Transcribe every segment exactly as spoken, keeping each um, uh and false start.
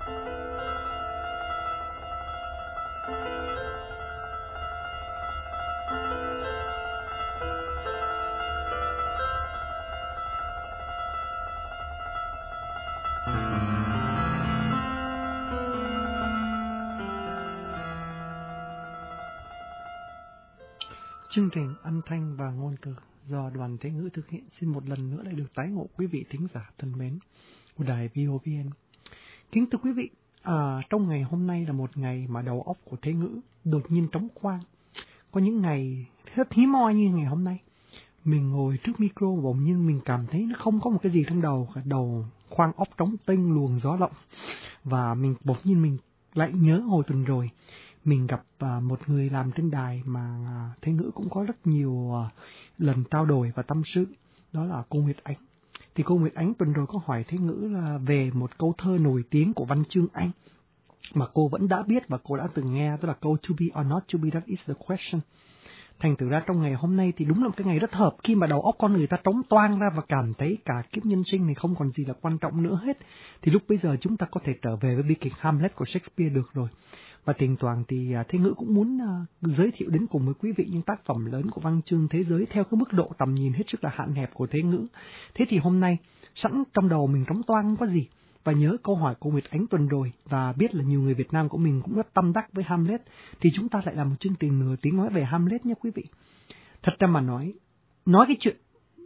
Chương trình âm thanh và ngôn từ do Đoàn Thế Ngữ thực hiện xin một lần nữa lại được tái ngộ quý vị thính giả thân mến của đài vê o vê en. Kính thưa quý vị, à, trong ngày hôm nay là một ngày mà đầu óc của Thế Ngữ đột nhiên trống khoang. Có những ngày rất hiếm hoi như ngày hôm nay, mình ngồi trước micro và bỗng nhiên mình cảm thấy nó không có một cái gì trong đầu, cả đầu khoang óc trống tênh luồng gió lộng. Và mình bỗng nhiên mình lại nhớ hồi tuần rồi mình gặp uh, một người làm trên đài mà uh, Thế Ngữ cũng có rất nhiều uh, lần trao đổi và tâm sự, đó là cô Nguyệt Ánh. Thì cô Nguyệt Ánh tuần rồi có hỏi Thế Ngữ là về một câu thơ nổi tiếng của Văn Chương Anh mà cô vẫn đã biết và cô đã từng nghe, đó là câu to be or not to be, that is the question. Thành thử ra trong ngày hôm nay thì đúng là một cái ngày rất hợp, khi mà đầu óc con người ta trống toang ra và cảm thấy cả kiếp nhân sinh này không còn gì là quan trọng nữa hết, thì lúc bây giờ chúng ta có thể trở về với bi kịch Hamlet của Shakespeare được rồi. Và thỉnh thoảng thì Thế Ngữ cũng muốn uh, giới thiệu đến cùng với quý vị những tác phẩm lớn của văn chương thế giới theo cái mức độ tầm nhìn hết sức là hạn hẹp của Thế Ngữ. Thế thì hôm nay sẵn trong đầu mình trống toang không có gì, và nhớ câu hỏi của Nguyệt Ánh tuần rồi và biết là nhiều người Việt Nam của mình cũng rất tâm đắc với Hamlet, thì chúng ta lại làm một chương trình nửa tiếng nói về Hamlet nhé quý vị. Thật ra mà nói, nói cái chuyện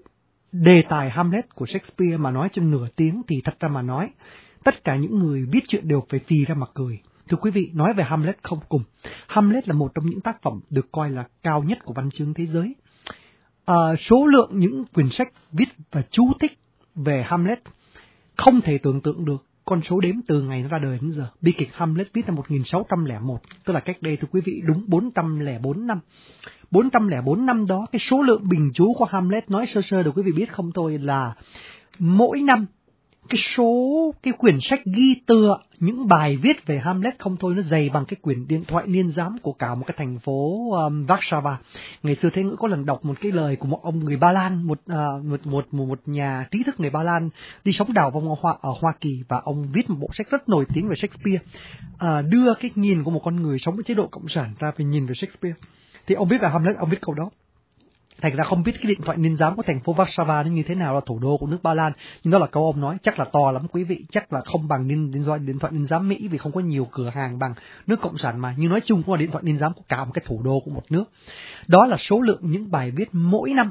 đề tài Hamlet của Shakespeare mà nói trong nửa tiếng thì thật ra mà nói, tất cả những người biết chuyện đều phải phì ra mà cười. Thưa quý vị, nói về Hamlet không cùng. Hamlet là một trong những tác phẩm được coi là cao nhất của văn chương thế giới. À, số lượng những quyển sách viết và chú thích về Hamlet không thể tưởng tượng được con số đếm từ ngày nó ra đời đến giờ. Bi kịch Hamlet viết năm một nghìn sáu trăm lẻ một, tức là cách đây thưa quý vị đúng bốn trăm lẻ bốn năm. bốn trăm lẻ bốn năm đó, cái số lượng bình chú của Hamlet nói sơ sơ để quý vị biết không thôi là mỗi năm cái số cái quyển sách ghi tựa những bài viết về Hamlet không thôi nó dày bằng cái quyển điện thoại niên giám của cả một cái thành phố um, Warsaw. Ngày xưa Thế Ngữ có lần đọc một cái lời của một ông người Ba Lan, một uh, một, một một một nhà trí thức người Ba Lan đi sống đào vong ở Hoa ở Hoa Kỳ, và ông viết một bộ sách rất nổi tiếng về Shakespeare, uh, đưa cái nhìn của một con người sống với chế độ cộng sản ra về nhìn về Shakespeare. Thì ông viết về Hamlet, ông viết câu đó. Thành ra không biết cái điện thoại niên giám của thành phố Warsaw nó như thế nào, là thủ đô của nước Ba Lan, nhưng đó là câu ông nói, chắc là to lắm quý vị, chắc là không bằng điện, điện thoại điện thoại niên giám Mỹ vì không có nhiều cửa hàng bằng nước cộng sản mà, nhưng nói chung cũng là điện thoại niên giám của cả một cái thủ đô của một nước. Đó là số lượng những bài viết mỗi năm.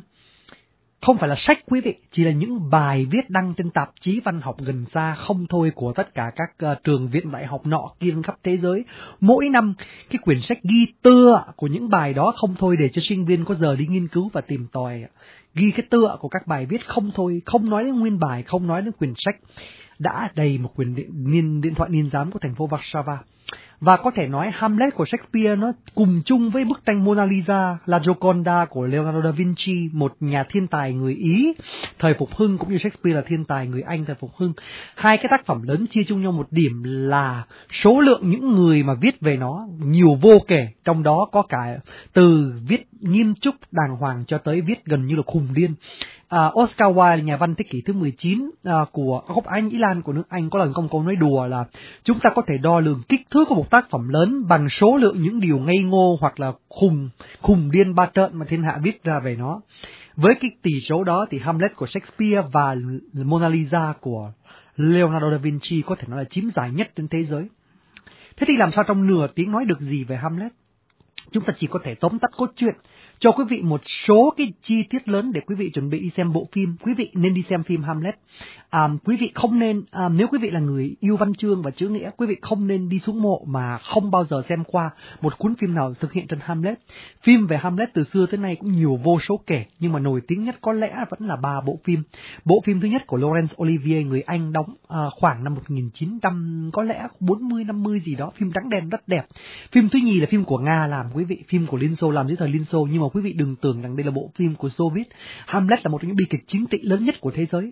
Không phải là sách quý vị, chỉ là những bài viết đăng trên tạp chí văn học gần xa không thôi của tất cả các uh, trường viện đại học nọ kia khắp thế giới. Mỗi năm cái quyển sách ghi tựa của những bài đó không thôi để cho sinh viên có giờ đi nghiên cứu và tìm tòi. Ghi cái tựa của các bài viết không thôi, không nói đến nguyên bài, không nói đến quyển sách, đã đầy một quyển điện, điện thoại niên giám của thành phố Warsaw. Và có thể nói Hamlet của Shakespeare nó cùng chung với bức tranh Mona Lisa, La Gioconda của Leonardo da Vinci, một nhà thiên tài người Ý thời phục hưng, cũng như Shakespeare là thiên tài người Anh thời phục hưng. Hai cái tác phẩm lớn chia chung nhau một điểm là số lượng những người mà viết về nó nhiều vô kể, trong đó có cả từ viết nghiêm túc đàng hoàng cho tới viết gần như là khùng điên. Uh, Oscar Wilde, nhà văn thế kỷ thứ mười chín uh, của gốc Anh, Ý Lan của nước Anh, có lần công câu nói đùa là chúng ta có thể đo lường kích thước của một tác phẩm lớn bằng số lượng những điều ngây ngô hoặc là khùng khùng điên ba trợn mà thiên hạ viết ra về nó. Với cái tỷ số đó thì Hamlet của Shakespeare và Mona Lisa của Leonardo da Vinci có thể nói là chiếm giải nhất trên thế giới. Thế thì làm sao trong nửa tiếng nói được gì về Hamlet? Chúng ta chỉ có thể tóm tắt cốt truyện, cho quý vị một số cái chi tiết lớn để quý vị chuẩn bị đi xem bộ phim. Quý vị nên đi xem phim Hamlet. À, quý vị không nên, à, nếu quý vị là người yêu văn chương và chữ nghĩa, quý vị không nên đi xuống mộ mà không bao giờ xem qua một cuốn phim nào thực hiện trên Hamlet. Phim về Hamlet từ xưa tới nay cũng nhiều vô số kể, nhưng mà nổi tiếng nhất có lẽ vẫn là ba bộ phim. Bộ phim thứ nhất của Laurence Olivier, người Anh, đóng à, khoảng năm một nghìn chín trăm, có lẽ bốn mươi năm mươi gì đó, phim trắng đen rất đẹp. Phim thứ nhì là phim của Nga làm quý vị, phim của Liên Xô làm dưới thời Liên Xô, nhưng mà quý vị đừng tưởng rằng đây là bộ phim của Xô Viết. Hamlet là một trong những bi kịch chính trị lớn nhất của thế giới.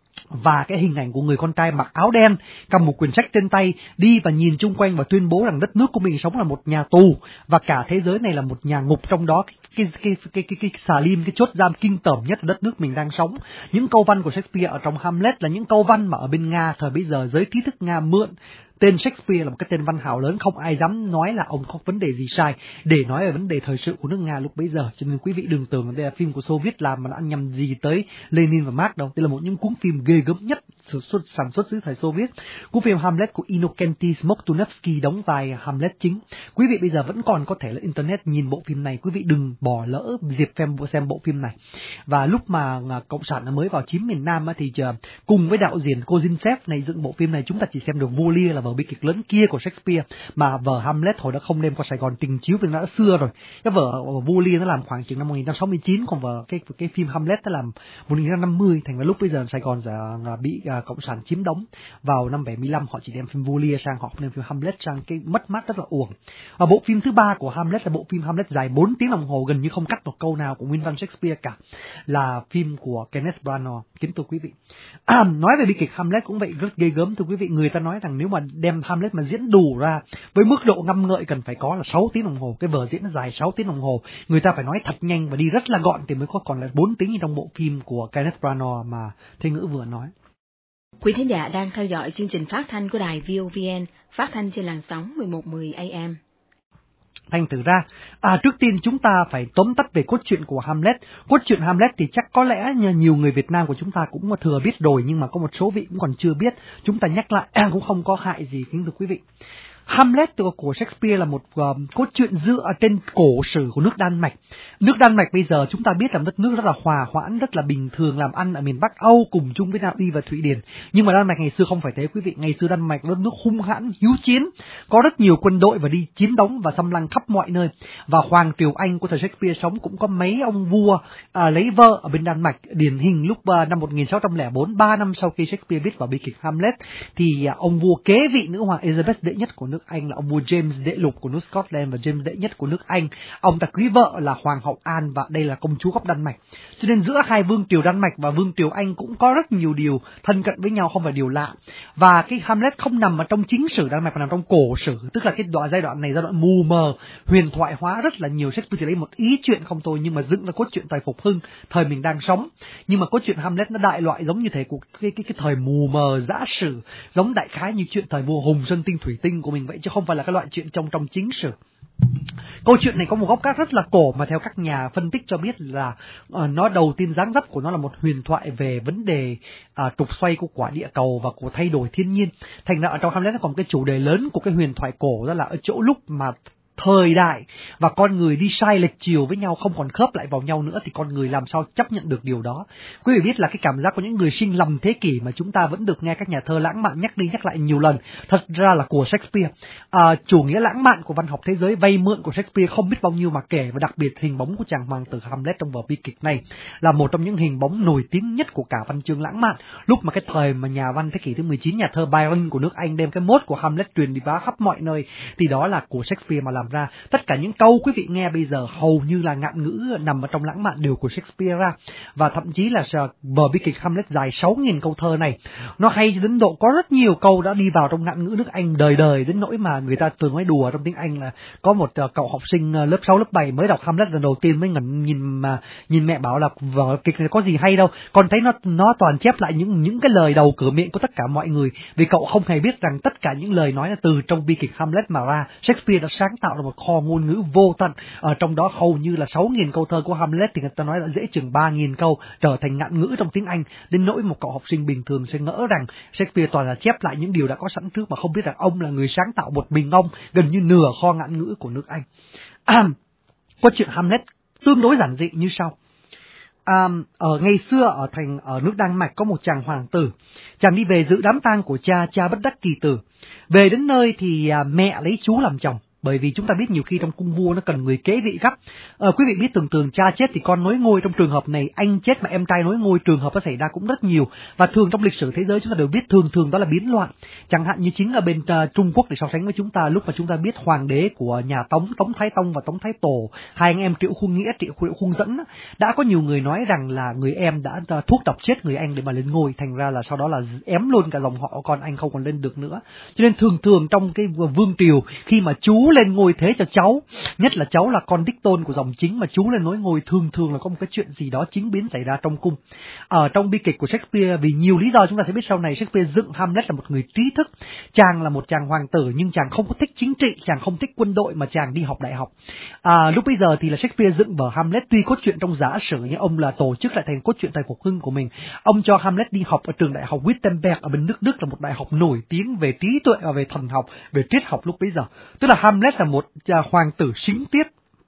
Và cái hình ảnh của người con trai mặc áo đen, cầm một quyển sách trên tay, đi và nhìn chung quanh và tuyên bố rằng đất nước của mình sống là một nhà tù và cả thế giới này là một nhà ngục, trong đó cái cái cái cái cái, cái xà lim, cái chốt giam kinh tởm nhất đất nước mình đang sống. Những câu văn của Shakespeare ở trong Hamlet là những câu văn mà ở bên Nga thời bấy giờ giới trí thức Nga mượn Tên Shakespeare là một cái tên văn hào lớn, không ai dám nói là ông có vấn đề gì sai để nói về vấn đề thời sự của nước Nga lúc bấy giờ. Cho nên quý vị đừng tưởng đây là phim của Xô Viết làm mà đã nhằm gì tới Lenin và Marx đâu. Đây là một những cuốn phim ghê gớm nhất sản xuất, sản xuất dưới thời Xô Viết. Cuốn phim Hamlet của Innokenty Smoktunovsky đóng vai Hamlet chính. Quý vị bây giờ vẫn còn có thể lên internet nhìn bộ phim này, quý vị đừng bỏ lỡ dịp xem, xem bộ phim này. Và lúc mà Cộng sản mới vào chiếm miền Nam thì cùng với đạo diễn Kozintsev này dựng bộ phim này, chúng ta chỉ xem được Vua Lear là vở bi kịch lớn kia của Shakespeare, mà vở Hamlet hồi đã không đem qua Sài Gòn trình chiếu vì nó đã xưa rồi. Cái vở Vua Lear nó làm khoảng chừng năm một nghìn chín trăm sáu mươi chín, còn vở cái cái phim Hamlet nó làm một nghìn chín trăm năm mươi, thành ra lúc bây giờ Sài Gòn đã bị Cộng sản chiếm đóng. Vào năm bảy mươi lăm họ chỉ đem phim Vua Lear sang, họ không đem phim Hamlet sang, cái mất mát rất là uổng. Và bộ phim thứ ba của Hamlet là bộ phim Hamlet dài bốn tiếng đồng hồ, gần như không cắt một câu nào của nguyên văn Shakespeare cả, là phim của Kenneth Branagh. Kính thưa quý vị, à, nói về bi kịch Hamlet cũng vậy, rất ghê gớm thưa quý vị. Người ta nói rằng nếu mà đem Hamlet mà diễn đủ ra với mức độ ngâm ngợi cần phải có là sáu tiếng đồng hồ, cái vở diễn nó dài sáu tiếng đồng hồ, người ta phải nói thật nhanh và đi rất là gọn thì mới có còn lại bốn tiếng như trong bộ phim của Kenneth Branagh mà Thế Ngữ vừa nói. Quý thính giả đang theo dõi chương trình phát thanh của đài vê o vê en, phát thanh trên làn sóng mười một mười A M. Thành thử ra, à, trước tiên chúng ta phải tóm tắt về cốt truyện của Hamlet. Cốt truyện Hamlet thì chắc có lẽ nhiều người Việt Nam của chúng ta cũng thừa biết rồi, nhưng mà có một số vị cũng còn chưa biết. Chúng ta nhắc lại cũng không có hại gì, kính thưa quý vị. Hamlet của Shakespeare là một uh, cốt truyện dựa trên cổ sử của nước Đan Mạch. Nước Đan Mạch bây giờ chúng ta biết là đất nước rất là hòa hoãn, rất là bình thường làm ăn ở miền Bắc Âu cùng chung với Na Uy và Thụy Điển. Nhưng mà Đan Mạch ngày xưa không phải thế quý vị. Ngày xưa Đan Mạch là đất nước hung hãn, hiếu chiến, có rất nhiều quân đội và đi chiến đấu và xâm lăng khắp mọi nơi. Và Hoàng Triều Anh của thời Shakespeare sống cũng có mấy ông vua uh, lấy vợ ở bên Đan Mạch. Điển hình lúc uh, năm một nghìn sáu trăm lẻ bốn, ba năm sau khi Shakespeare viết vào bi kịch Hamlet, thì uh, ông vua kế vị nữ hoàng Elizabeth đệ nhất của nước Anh là ông vua James đệ lục của nước Scotland và James đệ nhất của nước Anh. Ông ta cưới vợ là Hoàng hậu An và đây là công chúa gốc Đan Mạch. Cho nên giữa hai vương triều Đan Mạch và vương triều Anh cũng có rất nhiều điều thân cận với nhau, không phải điều lạ. Và cái Hamlet không nằm ở trong chính sử Đan Mạch mà nằm trong cổ sử, tức là cái đoạn giai đoạn này giai đoạn mù mờ, huyền thoại hóa rất là nhiều. Shakespeare chỉ lấy một ý chuyện không thôi nhưng mà dựng là cốt truyện thời phục hưng, thời mình đang sống. Nhưng mà cốt truyện Hamlet nó đại loại giống như thế của cái cái cái thời mù mờ dã sử, giống đại khái như chuyện thời vua Hùng Xuân Tinh Thủy Tinh của mình vậy, chứ không phải là cái loại chuyện trong trong chính sử. Câu chuyện này có một gốc gác rất là cổ mà theo các nhà phân tích cho biết là uh, nó đầu tiên dáng dấp của nó là một huyền thoại về vấn đề uh, trục xoay của quả địa cầu và của thay đổi thiên nhiên. Thành ra ở trong Hamlet nó còn cái chủ đề lớn của cái huyền thoại cổ, đó là ở chỗ lúc mà thời đại và con người đi sai lệch chiều với nhau, không còn khớp lại vào nhau nữa thì con người làm sao chấp nhận được điều đó. Quý vị biết là cái cảm giác của những người sinh lầm thế kỷ mà chúng ta vẫn được nghe các nhà thơ lãng mạn nhắc đi nhắc lại nhiều lần, thật ra là của Shakespeare. À, chủ nghĩa lãng mạn của văn học thế giới vay mượn của Shakespeare không biết bao nhiêu mà kể, và đặc biệt hình bóng của chàng hoàng tử Hamlet trong vở bi kịch này là một trong những hình bóng nổi tiếng nhất của cả văn chương lãng mạn. Lúc mà cái thời mà nhà văn thế kỷ thứ mười chín, nhà thơ Byron của nước Anh đem cái mốt của Hamlet truyền đi bá khắp mọi nơi thì đó là của Shakespeare mà làm ra. Tất cả những câu quý vị nghe bây giờ hầu như là ngạn ngữ nằm ở trong lãng mạn đều của Shakespeare ra. Và thậm chí là vở bi kịch Hamlet dài sáu nghìn câu thơ này, nó hay đến độ có rất nhiều câu đã đi vào trong ngạn ngữ nước Anh đời đời, đến nỗi mà người ta thường nói đùa trong tiếng Anh là có một uh, cậu học sinh uh, lớp sáu lớp bảy mới đọc Hamlet lần đầu tiên mới ngẩn nhìn mà nhìn mẹ bảo là vở kịch này có gì hay đâu, con thấy nó nó toàn chép lại những những cái lời đầu cửa miệng của tất cả mọi người, vì cậu không hề biết rằng tất cả những lời nói là từ trong bi kịch Hamlet mà ra. Shakespeare đã sáng tạo ra một kho ngôn ngữ vô tận, ở trong đó hầu như là sáu nghìn câu thơ của Hamlet thì người ta nói là dễ chừng ba nghìn câu trở thành ngạn ngữ trong tiếng Anh, đến nỗi một cậu học sinh bình thường sẽ ngỡ rằng Shakespeare toàn là chép lại những điều đã có sẵn trước mà không biết rằng ông là người sáng tạo một mình ông gần như nửa kho ngạn ngữ của nước Anh. À, câu chuyện Hamlet tương đối giản dị như sau. À, ở ngày xưa ở thành ở nước Đan Mạch có một chàng hoàng tử, chàng đi về dự đám tang của cha, cha bất đắc kỳ tử. Về đến nơi thì à, mẹ lấy chú làm chồng. Bởi vì chúng ta biết nhiều khi trong cung vua nó cần người kế vị gấp. À, quý vị biết thường thường cha chết thì con nối ngôi, trong trường hợp này anh chết mà em trai nối ngôi, trường hợp nó xảy ra cũng rất nhiều. Và thường trong lịch sử thế giới chúng ta đều biết thường thường đó là biến loạn. Chẳng hạn như chính ở bên uh, Trung Quốc để so sánh với chúng ta, lúc mà chúng ta biết hoàng đế của nhà Tống, Tống Thái Tông và Tống Thái Tổ, hai anh em Triệu Khuông Nghĩa, Triệu Khuông Dẫn, đã có nhiều người nói rằng là người em đã uh, thuốc độc chết người anh để mà lên ngôi, thành ra là sau đó là ém luôn cả dòng họ con anh không còn lên được nữa. Cho nên thường thường trong cái vương triều khi mà chú chú lên ngôi thế cho cháu, nhất là cháu là con đích tôn của dòng chính mà chú lên nối ngôi, thường thường là có một cái chuyện gì đó chính biến xảy ra trong cung. Ở trong bi kịch của Shakespeare, vì nhiều lý do chúng ta sẽ biết sau này, Shakespeare dựng Hamlet là một người trí thức. Chàng là một chàng hoàng tử nhưng chàng không có thích chính trị, chàng không thích quân đội mà chàng đi học đại học. À, lúc bây giờ thì là Shakespeare dựng vở Hamlet, tuy cốt truyện trong giả sử nhưng ông là tổ chức lại thành cốt truyện thời phục hưng của mình. Ông cho Hamlet đi học ở trường đại học Wittenberg ở bên nước Đức, là một đại học nổi tiếng về trí tuệ và về thần học, về triết học lúc bấy giờ. Tức là Hamlet là một hoàng tử chính tiết.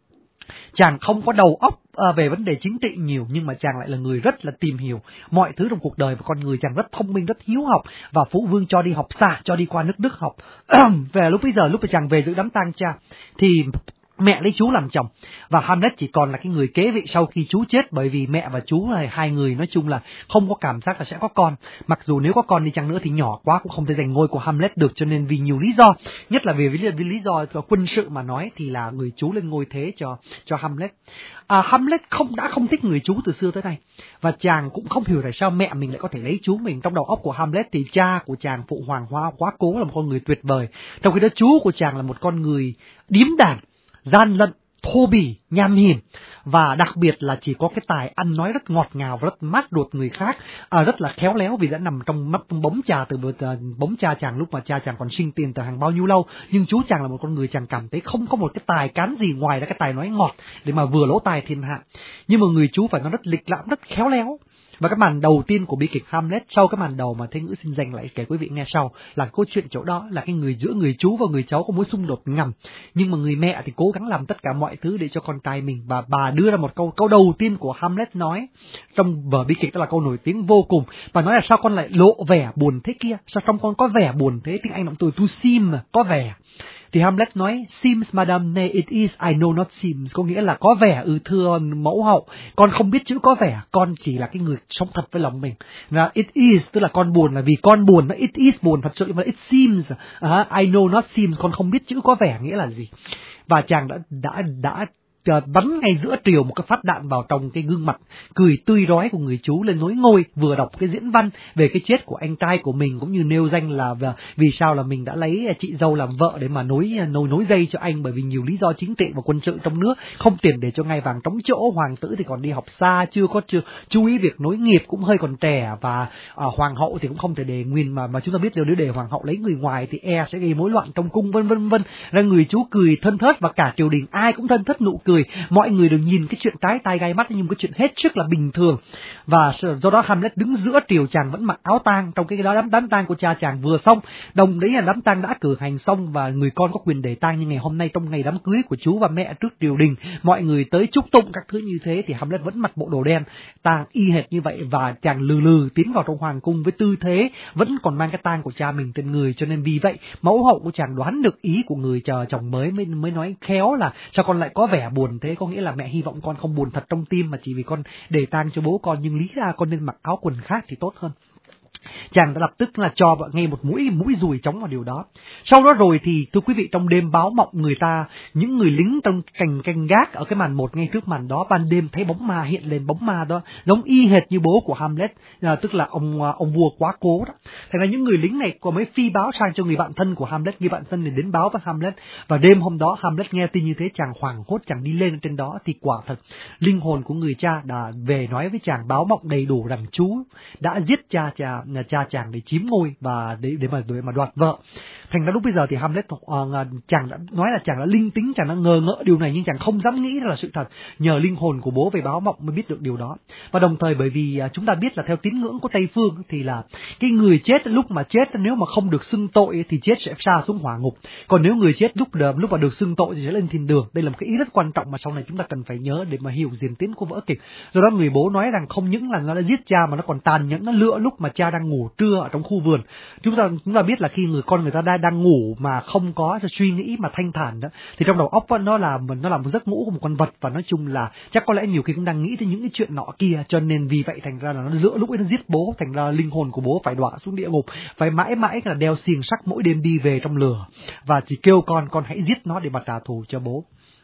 Chàng không có đầu óc à, về vấn đề chính trị nhiều, nhưng mà chàng lại là người rất là tìm hiểu mọi thứ trong cuộc đời và con người. Chàng rất thông minh, rất hiếu học, và phụ vương cho đi học xa, cho đi qua nước Đức học. Về lúc bây giờ, lúc mà chàng về dự đám tang cha thì mẹ lấy chú làm chồng, và Hamlet chỉ còn là cái người kế vị sau khi chú chết, bởi vì mẹ và chú là hai người nói chung là không có cảm giác là sẽ có con. Mặc dù nếu có con đi chăng nữa thì nhỏ quá cũng không thể giành ngôi của Hamlet được, cho nên vì nhiều lý do, nhất là vì, vì, vì lý do quân sự mà nói thì là người chú lên ngôi thế cho cho Hamlet. À, Hamlet không đã không thích người chú từ xưa tới nay, và chàng cũng không hiểu tại sao mẹ mình lại có thể lấy chú mình. Trong đầu óc của Hamlet thì cha của chàng phụ hoàng Hoa Quá Cố là một con người tuyệt vời, trong khi đó chú của chàng là một con người điếm đàn, gian lận, thô bỉ, nham hiểm, và đặc biệt là chỉ có cái tài ăn nói rất ngọt ngào, rất mát ruột người khác, à, rất là khéo léo vì đã nằm trong mắt bóng cha từ uh, bóng cha chàng lúc mà cha chàng còn sinh tiền từ hàng bao nhiêu lâu. Nhưng chú chàng là một con người chàng cảm thấy không có một cái tài cán gì ngoài ra cái tài nói ngọt để mà vừa lỗ tài thiên hạ. Nhưng mà người chú phải nói rất lịch lãm, rất khéo léo. Và cái màn đầu tiên của bi kịch Hamlet, sau cái màn đầu mà Thế Ngữ xin dành lại kể quý vị nghe sau, là câu chuyện chỗ đó là cái người giữa người chú và người cháu có mối xung đột ngầm, nhưng mà người mẹ thì cố gắng làm tất cả mọi thứ để cho con trai mình. Và bà đưa ra một câu câu đầu tiên của Hamlet nói trong vở bi kịch, đó là câu nổi tiếng vô cùng. Bà nói là sao con lại lộ vẻ buồn thế kia, sao trong con có vẻ buồn thế, tiếng Anh động từ to seem, có vẻ. Thì Hamlet nói, seems madam, nay it is, I know not seems, có nghĩa là có vẻ, ừ thưa mẫu hậu, con không biết chữ có vẻ, con chỉ là cái người sống thật với lòng mình. Và it is, tức là con buồn là vì con buồn, nó it is buồn thật sự, nhưng mà it seems, uh, I know not seems, con không biết chữ có vẻ nghĩa là gì. Và chàng đã đã đã bắn ngay giữa triều một cái phát đạn vào trong cái gương mặt cười tươi rói của người chú lên nối ngôi, vừa đọc cái diễn văn về cái chết của anh trai của mình, cũng như nêu danh là vì sao là mình đã lấy chị dâu làm vợ để mà nối nối nối dây cho anh, bởi vì nhiều lý do chính trị và quân sự trong nước, không tiền để cho ngai vàng trống chỗ, hoàng tử thì còn đi học xa, chưa có chưa chú ý việc nối nghiệp, cũng hơi còn trẻ, và à, hoàng hậu thì cũng không thể để nguyên mà mà chúng ta biết nếu để hoàng hậu lấy người ngoài thì e sẽ gây rối loạn trong cung, vân vân vân. Ra người chú cười thân thớt và cả triều đình ai cũng thân thớt nụ cười. Mọi người đều nhìn cái chuyện trái tai gai mắt như một cái chuyện hết sức là bình thường. Và do đó Hamlet đứng giữa triều, chàng vẫn mặc áo tang, trong cái đó đám đám tang của cha chàng vừa xong, đồng đấy là đám tang đã cử hành xong và người con có quyền để tang. Nhưng ngày hôm nay trong ngày đám cưới của chú và mẹ trước triều đình, mọi người tới chúc tụng các thứ như thế thì Hamlet vẫn mặc bộ đồ đen, tang y hệt như vậy, và chàng lừ lừ tiến vào trong hoàng cung với tư thế vẫn còn mang cái tang của cha mình trên người. Cho nên vì vậy mẫu hậu của chàng đoán được ý của người chờ chồng mới, mới mới nói khéo là sao con lại có vẻ buồn thế, có nghĩa là mẹ hy vọng con không buồn thật trong tim mà chỉ vì con để tang cho bố con, nhưng lý ra con nên mặc áo quần khác thì tốt hơn. Chàng đã lập tức là cho vợ ngay một mũi mũi dùi chống vào điều đó. Sau đó rồi thì thưa quý vị, trong đêm báo mộng, người ta những người lính trong cành canh gác ở cái màn một ngay trước màn đó, ban đêm thấy bóng ma hiện lên, bóng ma đó giống y hệt như bố của Hamlet, à, tức là ông ông vua Quá Cố đó. Thành ra những người lính này có mới phi báo sang cho người bạn thân của Hamlet, người bạn thân này đến báo với Hamlet, và đêm hôm đó Hamlet nghe tin như thế, chàng hoảng hốt, chàng đi lên trên đó thì quả thật linh hồn của người cha đã về nói với chàng báo mộng đầy đủ rằng chú đã giết cha cha cha chàng để chiếm ngôi và để để mà để mà đoạt vợ. Thành ra lúc bây giờ thì Hamlet uh, chàng đã nói là chàng đã linh tính, chàng đã ngờ ngợ điều này, nhưng chàng không dám nghĩ là sự thật. Nhờ linh hồn của bố về báo mộng mới biết được điều đó. Và đồng thời bởi vì uh, chúng ta biết là theo tín ngưỡng của Tây phương thì là cái người chết lúc mà chết nếu mà không được xưng tội thì chết sẽ sa xuống hỏa ngục. Còn nếu người chết lúc lúc mà được xưng tội thì sẽ lên thiên đường. Đây là một cái ý rất quan trọng mà sau này chúng ta cần phải nhớ để mà hiểu diễn tiến của vở kịch. Do đó người bố nói rằng không những là nó đã giết cha mà nó còn tàn nhẫn, nó lựa lúc mà cha đang ngủ trưa ở trong khu vườn. Chúng ta chúng ta biết là khi người con người ta đang đang ngủ mà không có suy nghĩ mà thanh thản đó, thì trong đầu óc đó, nó là nó là một giấc ngủ của một con vật, và nói chung là chắc có lẽ nhiều khi cũng đang nghĩ tới những cái chuyện nọ kia, cho nên vì vậy thành ra là nó giữa lúc ấy nó giết bố, thành ra linh hồn của bố phải đọa xuống địa ngục, phải mãi mãi là đeo xiềng sắt mỗi đêm đi về trong lửa, và chỉ kêu con con hãy giết nó để mà trả thù cho bố.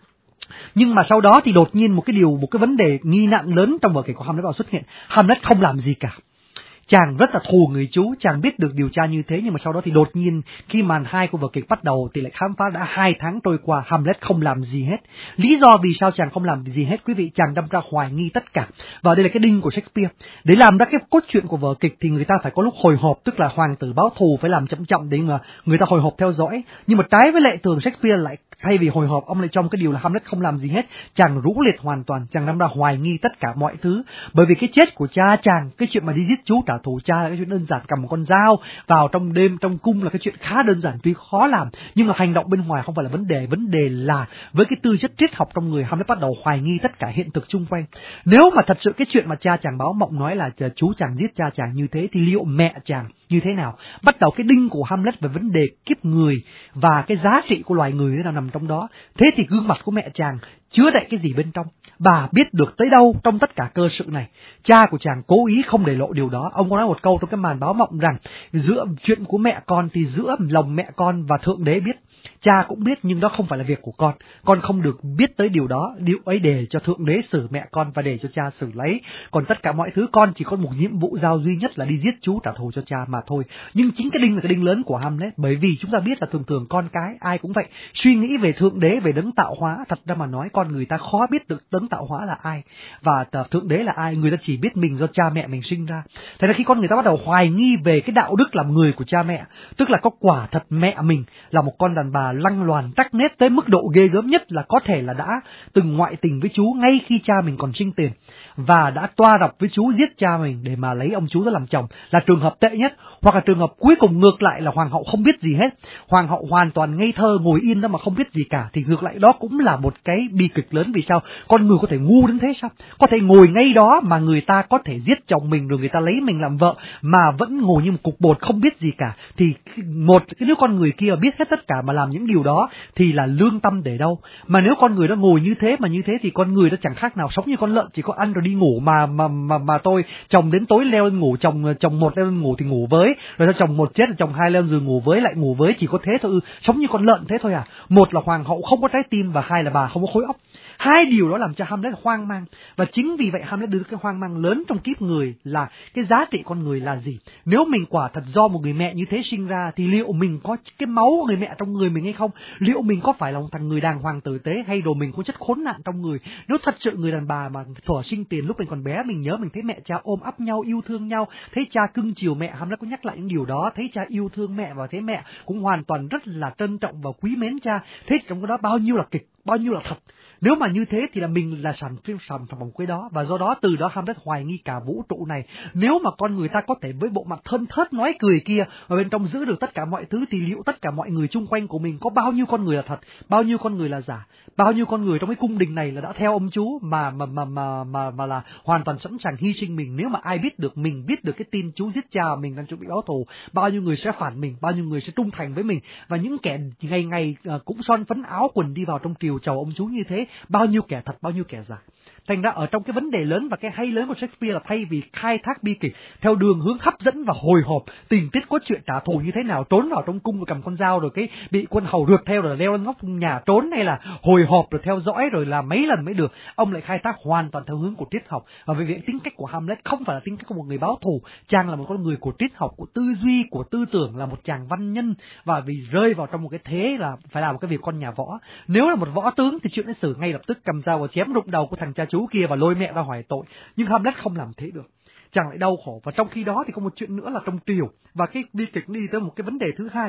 Nhưng mà sau đó thì đột nhiên một cái điều một cái vấn đề nghi nạn lớn trong vở kịch của Hamlet vào xuất hiện. Hamlet không làm gì cả. Chàng rất là thù người chú, chàng biết được điều tra như thế, nhưng mà sau đó thì đột nhiên khi màn hai của vở kịch bắt đầu thì lại khám phá đã hai tháng trôi qua, Hamlet không làm gì hết. Lý do vì sao chàng không làm gì hết quý vị? Chàng đâm ra hoài nghi tất cả. Và đây là cái đinh của Shakespeare. Để làm ra cái cốt truyện của vở kịch thì người ta phải có lúc hồi hộp, tức là hoàng tử báo thù phải làm chậm chậm để mà người ta hồi hộp theo dõi. Nhưng mà trái với lệ thường, Shakespeare lại thay vì hồi hộp, ông lại trong cái điều là Hamlet không làm gì hết. Chàng rũ liệt hoàn toàn, chàng đâm ra hoài nghi tất cả mọi thứ. Bởi vì cái chết của cha chàng, cái chuyện mà đi giết chú trả thù cha là cái chuyện đơn giản, cầm một con dao vào trong đêm trong cung là cái chuyện khá đơn giản, tuy khó làm, nhưng mà hành động bên ngoài không phải là vấn đề. Vấn đề là với cái tư chất triết học trong người, Hamlet bắt đầu hoài nghi tất cả hiện thực chung quanh. Nếu mà thật sự cái chuyện mà cha chàng báo mộng nói là chú chàng giết cha chàng như thế thì liệu mẹ chàng như thế nào? Bắt đầu cái đinh của Hamlet về vấn đề kiếp người và cái giá trị của loài người thế nào nằm trong đó. Thế thì gương mặt của mẹ chàng chứa đậy cái gì bên trong? Bà biết được tới đâu trong tất cả cơ sự này? Cha của chàng cố ý không để lộ điều đó. Ông có nói một câu trong cái màn báo mộng rằng giữa chuyện của mẹ con thì giữa lòng mẹ con và Thượng Đế biết. Cha cũng biết nhưng đó không phải là việc của con. Con không được biết tới điều đó. Điều ấy để cho Thượng Đế xử mẹ con và để cho cha xử lấy. Còn tất cả mọi thứ con chỉ có một nhiệm vụ giao duy nhất là đi giết chú trả thù cho cha mà thôi. Nhưng chính cái đinh là cái đinh lớn của Hamlet. Bởi vì chúng ta biết là thường thường con cái ai cũng vậy. Suy nghĩ về Thượng Đế, về đấng tạo hóa. Thật ra mà nói con người ta khó biết được đấng tạo hóa là ai và Thượng Đế là ai. Người ta chỉ biết mình do cha mẹ mình sinh ra. Thế là khi con người ta bắt đầu hoài nghi về cái đạo đức làm người của cha mẹ, tức là có quả thật mẹ mình là một con đàn bà lăng loàn tắc nết tới mức độ ghê gớm nhất, là có thể là đã từng ngoại tình với chú ngay khi cha mình còn sinh tiền và đã toa rập với chú, giết cha mình để mà lấy ông chú ra làm chồng, là trường hợp tệ nhất. Hoặc là trường hợp cuối cùng ngược lại là hoàng hậu không biết gì hết, hoàng hậu hoàn toàn ngây thơ ngồi yên đó mà không biết gì cả, thì ngược lại đó cũng là một cái bi kịch lớn. Vì sao? Con người có thể ngu đến thế sao? Có thể ngồi ngay đó mà người ta có thể giết chồng mình rồi người ta lấy mình làm vợ mà vẫn ngồi như một cục bột không biết gì cả. Thì một cái nếu con người kia biết hết tất cả mà làm những điều đó thì là lương tâm để đâu? Mà nếu con người đó ngồi như thế mà như thế thì con người đó chẳng khác nào sống như con lợn, chỉ có ăn rồi đi ngủ mà mà mà mà tôi chồng đến tối leo lên ngủ, chồng chồng một leo lên ngủ thì ngủ với, rồi sao chồng một chết rồi chồng hai leo rồi ngủ với lại ngủ với, chỉ có thế thôi, sống như con lợn thế thôi à? Một là hoàng hậu không có trái tim và hai là bà không có khối óc. Hai điều đó làm cho Hamlet hoang mang. Và chính vì vậy Hamlet đưa cái hoang mang lớn trong kiếp người là cái giá trị con người là gì. Nếu mình quả thật do một người mẹ như thế sinh ra thì liệu mình có cái máu của người mẹ trong người mình hay không? Liệu mình có phải là một thằng người đàng hoàng tử tế hay đồ mình có chất khốn nạn trong người? Nếu thật sự người đàn bà mà thuở sinh tiền lúc mình còn bé mình nhớ mình thấy mẹ cha ôm ấp nhau, yêu thương nhau, thấy cha cưng chiều mẹ, Hamlet có nhắc lại những điều đó, thấy cha yêu thương mẹ và thấy mẹ cũng hoàn toàn rất là trân trọng và quý mến cha. Thế trong cái đó bao nhiêu là kịch, bao nhiêu là thật. Nếu mà như thế thì là mình là sản phim sản phẩm quê đó, và do đó từ đó Hamlet hoài nghi cả vũ trụ này. Nếu mà con người ta có thể với bộ mặt thơm thớt nói cười kia và bên trong giữ được tất cả mọi thứ thì liệu tất cả mọi người chung quanh của mình có bao nhiêu con người là thật, bao nhiêu con người là giả, bao nhiêu con người trong cái cung đình này là đã theo ông chú mà mà mà mà mà, mà là hoàn toàn sẵn sàng hy sinh mình. Nếu mà ai biết được mình biết được cái tin chú giết cha mình đang chuẩn bị báo thù, bao nhiêu người sẽ phản mình, bao nhiêu người sẽ trung thành với mình, và những kẻ ngày ngày cũng son phấn áo quần đi vào trong triều chầu ông chú như thế, bao nhiêu kẻ thật, bao nhiêu kẻ giả. Thành ra ở trong cái vấn đề lớn và cái hay lớn của Shakespeare là thay vì khai thác bi kịch theo đường hướng hấp dẫn và hồi hộp, tình tiết cốt truyện trả thù như thế nào, trốn vào trong cung rồi cầm con dao rồi cái bị quân hầu rượt theo rồi leo lên ngóc nhà trốn, hay là hồi hộp rồi theo dõi rồi là mấy lần mới được, ông lại khai thác hoàn toàn theo hướng của triết học. Và vì vậy tính cách của Hamlet không phải là tính cách của một người báo thù, chàng là một con người của triết học, của tư duy, của tư tưởng, là một chàng văn nhân, và vì rơi vào trong một cái thế là phải làm một cái việc con nhà võ. Nếu là một võ tướng thì chuyện ấy xử ngay lập tức, cầm dao và chém rụng đầu của thằng cha chú kia và lôi mẹ ra hỏi tội. Nhưng Hamlet không làm thế được, chàng lại đau khổ. Và trong khi đó thì có một chuyện nữa là trong triều, và cái bi kịch đi tới một cái vấn đề thứ hai.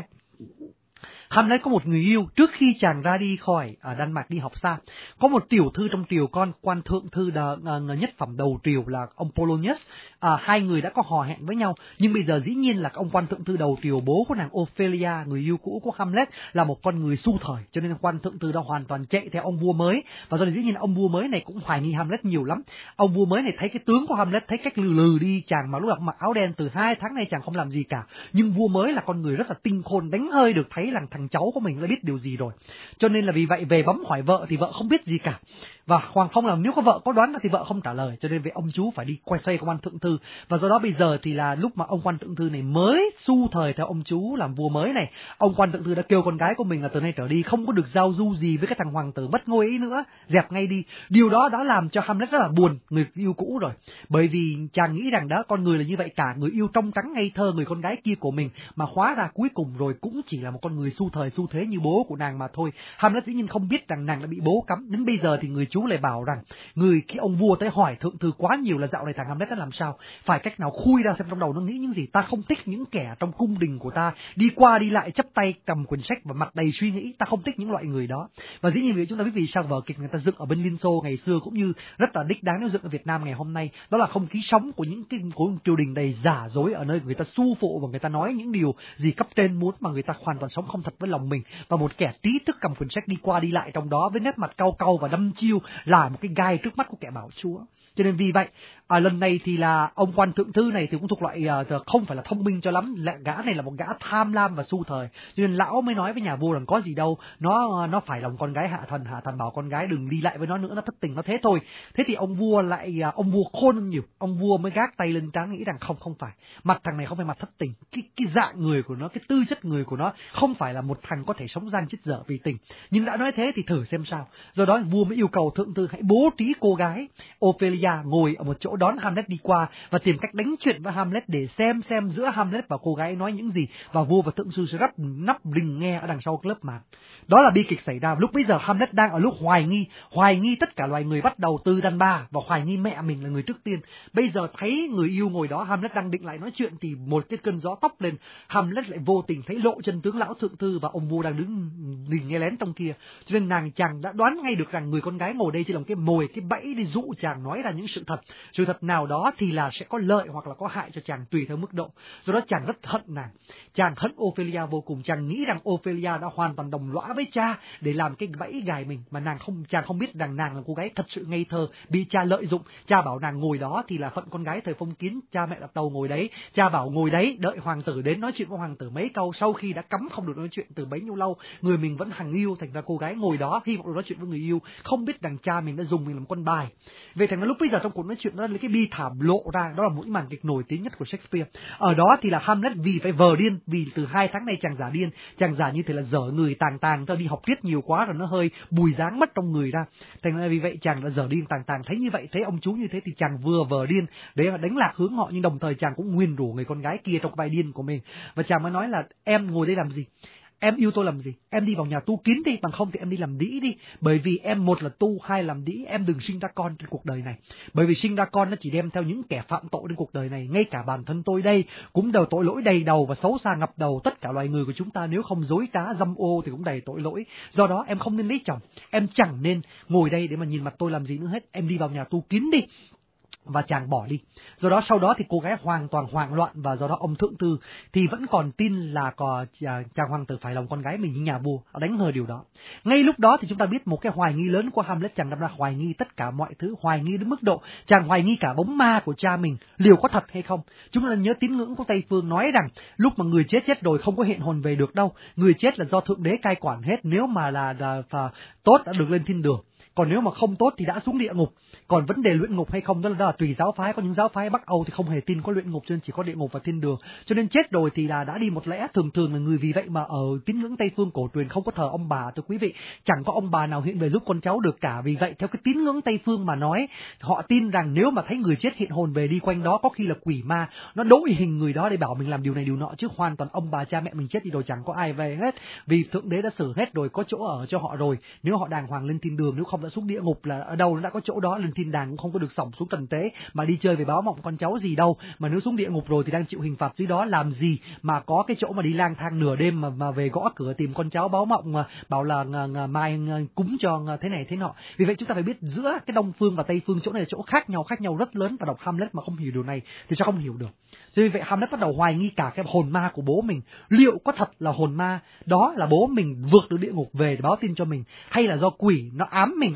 Hamlet có một người yêu trước khi chàng ra đi khỏi ở Đan Mạc đi học xa. Có một tiểu thư trong triều, con quan thượng thư đà, uh, nhất phẩm đầu triều là ông Polonius. À, hai người đã có hò hẹn với nhau, nhưng bây giờ dĩ nhiên là ông quan thượng thư đầu triều, bố của nàng Ophelia, người yêu cũ của Hamlet, là một con người xu thời, cho nên quan thượng thư đó hoàn toàn chạy theo ông vua mới. Và do đó dĩ nhiên ông vua mới này cũng hoài nghi Hamlet nhiều lắm. Ông vua mới này thấy cái tướng của Hamlet, thấy cách lừ lừ đi, chàng mà lúc nào mặc áo đen từ hai tháng nay chàng không làm gì cả. Nhưng vua mới là con người rất là tinh khôn, đánh hơi được thấy là thằng thằng cháu của mình đã biết điều gì rồi. Cho nên là vì vậy về bấm hỏi vợ thì vợ không biết gì cả. Và Hoàng Phong là nếu có vợ có đoán thì vợ không trả lời, cho nên vậy ông chú phải đi quay xoay công an thượng thư. Và do đó bây giờ thì là lúc mà ông quan thượng thư này mới su thời theo ông chú làm vua mới này, ông quan thượng thư đã kêu con gái của mình là từ nay trở đi không có được giao du gì với cái thằng hoàng tử mất ngôi ấy nữa, dẹp ngay đi. Điều đó đã làm cho Hamlet rất là buồn, người yêu cũ rồi, bởi vì chàng nghĩ rằng đó con người là như vậy cả, người yêu trong trắng ngây thơ người con gái kia của mình, mà hóa ra cuối cùng rồi cũng chỉ là một con người su thời su thế như bố của nàng mà thôi. Hamlet dĩ nhiên không biết rằng nàng đã bị bố cấm. Đến bây giờ thì người chú lại bảo rằng người khi ông vua tới hỏi thượng thư quá nhiều là dạo này thằng Hamlet đã làm sao, phải cách nào khui ra xem trong đầu nó nghĩ những gì. Ta không thích những kẻ trong cung đình của ta đi qua đi lại chắp tay cầm quyển sách và mặt đầy suy nghĩ, ta không thích những loại người đó. Và dĩ nhiên vì chúng ta biết vì sao vở kịch người ta dựng ở bên Liên Xô ngày xưa cũng như rất là đích đáng nếu dựng ở Việt Nam ngày hôm nay, đó là không khí sống của những cái của triều đình đầy giả dối, ở nơi người ta su phụ và người ta nói những điều gì cấp trên muốn mà người ta hoàn toàn sống không thật với lòng mình. Và một kẻ trí thức cầm quyển sách đi qua đi lại trong đó với nét mặt cau cau và đâm chiêu là một cái gai trước mắt của kẻ bảo chúa. Cho nên vì vậy à, lần này thì là ông quan thượng thư này thì cũng thuộc loại à, không phải là thông minh cho lắm, lại gã này là một gã tham lam và su thời, cho nên lão mới nói với nhà vua rằng có gì đâu, nó nó phải lòng con gái hạ thần, hạ thần bảo con gái đừng đi lại với nó nữa, nó thất tình nó thế thôi. Thế thì ông vua lại à, ông vua khôn hơn nhiều, ông vua mới gác tay lên trán nghĩ rằng không không phải, mặt thằng này không phải mặt thất tình, cái cái dạng người của nó, cái tư chất người của nó không phải là một thằng có thể sống gian chết dở vì tình. Nhưng đã nói thế thì thử xem sao. Do đó vua mới yêu cầu thượng thư hãy bố trí cô gái Ophelia ngồi ở một chỗ đón Hamlet đi qua và tìm cách đánh chuyện với Hamlet để xem xem giữa Hamlet và cô gái nói những gì, và vua và thượng thư sẽ rất nắp đình nghe ở đằng sau lớp màn. Đó là bi kịch xảy ra. Lúc bấy giờ Hamlet đang ở lúc hoài nghi, hoài nghi tất cả loài người, bắt đầu từ đàn bà và hoài nghi mẹ mình là người trước tiên. Bây giờ thấy người yêu ngồi đó, Hamlet đang định lại nói chuyện thì một cái cơn gió tóc lên, Hamlet lại vô tình thấy lộ chân tướng lão thượng thư và ông vua đang đứng nhìn nghe lén trong kia. Cho nên nàng chàng đã đoán ngay được rằng người con gái ngồi đây chỉ là một cái mồi, cái bẫy để dụ chàng nói ra những sự thật. Sự thật nào đó thì là sẽ có lợi hoặc là có hại cho chàng tùy theo mức độ. Do đó chàng rất hận nàng, chàng hận Ophelia vô cùng. Chàng nghĩ rằng Ophelia đã hoàn toàn đồng lõa với cha để làm cái bẫy gài mình, mà nàng không, chàng không biết rằng nàng là cô gái thật sự ngây thơ, bị cha lợi dụng. Cha bảo nàng ngồi đó thì là phận con gái thời phong kiến, cha mẹ đặt tàu ngồi đấy, cha bảo ngồi đấy đợi hoàng tử đến nói chuyện với hoàng tử mấy câu, sau khi đã cấm không được nói chuyện từ bấy nhiêu lâu, người mình vẫn hằng yêu, thành ra cô gái ngồi đó hy vọng được nói chuyện với người yêu, không biết rằng cha mình đã dùng mình làm con bài. Về thành ra lúc bây giờ trong cuộc nói chuyện đó lấy cái bi thảm lộ ra, đó là một màn kịch nổi tiếng nhất của Shakespeare. Ở đó thì là Hamlet vì phải vờ điên, vì từ hai tháng nay chàng giả điên, chàng giả như thế là dở người tàng tàng, ta đi học tiết nhiều quá rồi nó hơi bùi dáng mất trong người ra, thành ra vì vậy chàng đã dở điên tàng tàng. Thấy như vậy, thấy ông chú như thế thì chàng vừa vờ điên để mà đánh lạc hướng họ, nhưng đồng thời chàng cũng nguyền rủa người con gái kia trong vai điên của mình. Và chàng mới nói là em ngồi đây làm gì? Em yêu tôi làm gì? Em đi vào nhà tu kín đi, bằng không thì em đi làm đĩ đi. Bởi vì em một là tu, hai làm đĩ, em đừng sinh ra con trên cuộc đời này. Bởi vì sinh ra con nó chỉ đem theo những kẻ phạm tội trên cuộc đời này. Ngay cả bản thân tôi đây cũng đều tội lỗi đầy đầu và xấu xa ngập đầu. Tất cả loài người của chúng ta nếu không dối trá dâm ô thì cũng đầy tội lỗi. Do đó em không nên lấy chồng, em chẳng nên ngồi đây để mà nhìn mặt tôi làm gì nữa hết. Em đi vào nhà tu kín đi. Và chàng bỏ đi. Do đó sau đó thì cô gái hoàn toàn hoảng loạn, và do đó ông thượng thư thì vẫn còn tin là có chàng hoàng tử phải lòng con gái mình như nhà vua, đánh hờ điều đó. Ngay lúc đó thì chúng ta biết một cái hoài nghi lớn của Hamlet, chàng đâm ra hoài nghi tất cả mọi thứ, hoài nghi đến mức độ chàng hoài nghi cả bóng ma của cha mình liệu có thật hay không. Chúng ta nhớ tín ngưỡng của Tây phương nói rằng lúc mà người chết chết rồi không có hiện hồn về được đâu, người chết là do thượng đế cai quản hết, nếu mà là, là, là tốt đã được lên thiên đường, còn nếu mà không tốt thì đã xuống địa ngục. Còn vấn đề luyện ngục hay không đó là, đó là tùy giáo phái, có những giáo phái Bắc Âu thì không hề tin có luyện ngục, cho nên chỉ có địa ngục và thiên đường. Cho nên chết rồi thì là đã đi một lẽ, thường thường là người vì vậy mà ở tín ngưỡng Tây phương cổ truyền không có thờ ông bà, thưa quý vị, chẳng có ông bà nào hiện về giúp con cháu được cả. Vì vậy theo cái tín ngưỡng Tây phương mà nói, họ tin rằng nếu mà thấy người chết hiện hồn về đi quanh đó có khi là quỷ ma, nó đổi hình người đó để bảo mình làm điều này điều nọ, chứ hoàn toàn ông bà cha mẹ mình chết đi rồi chẳng có ai về hết, vì thượng đế đã xử hết rồi, có chỗ ở cho họ rồi. Nếu họ đàng hoàng lên thiên đường, nếu không đã xuống địa ngục, là ở đâu nó đã có chỗ đó, lên thiên đàng cũng không có được sổng xuống trần tế mà đi chơi về báo mộng con cháu gì đâu. Mà nếu xuống địa ngục rồi thì đang chịu hình phạt dưới đó, làm gì mà có cái chỗ mà đi lang thang nửa đêm mà mà về gõ cửa tìm con cháu báo mộng mà bảo là ng, ng, mai ng, cúng cho ng, thế này thế nọ. Vì vậy chúng ta phải biết giữa cái Đông phương và Tây phương chỗ này là chỗ khác nhau, khác nhau rất lớn, và đọc Hamlet mà không hiểu điều này thì sao không hiểu được. Vì vậy Hamlet bắt đầu hoài nghi cả cái hồn ma của bố mình, liệu có thật là hồn ma đó là bố mình vượt được địa ngục về để báo tin cho mình, hay là do quỷ nó ám mình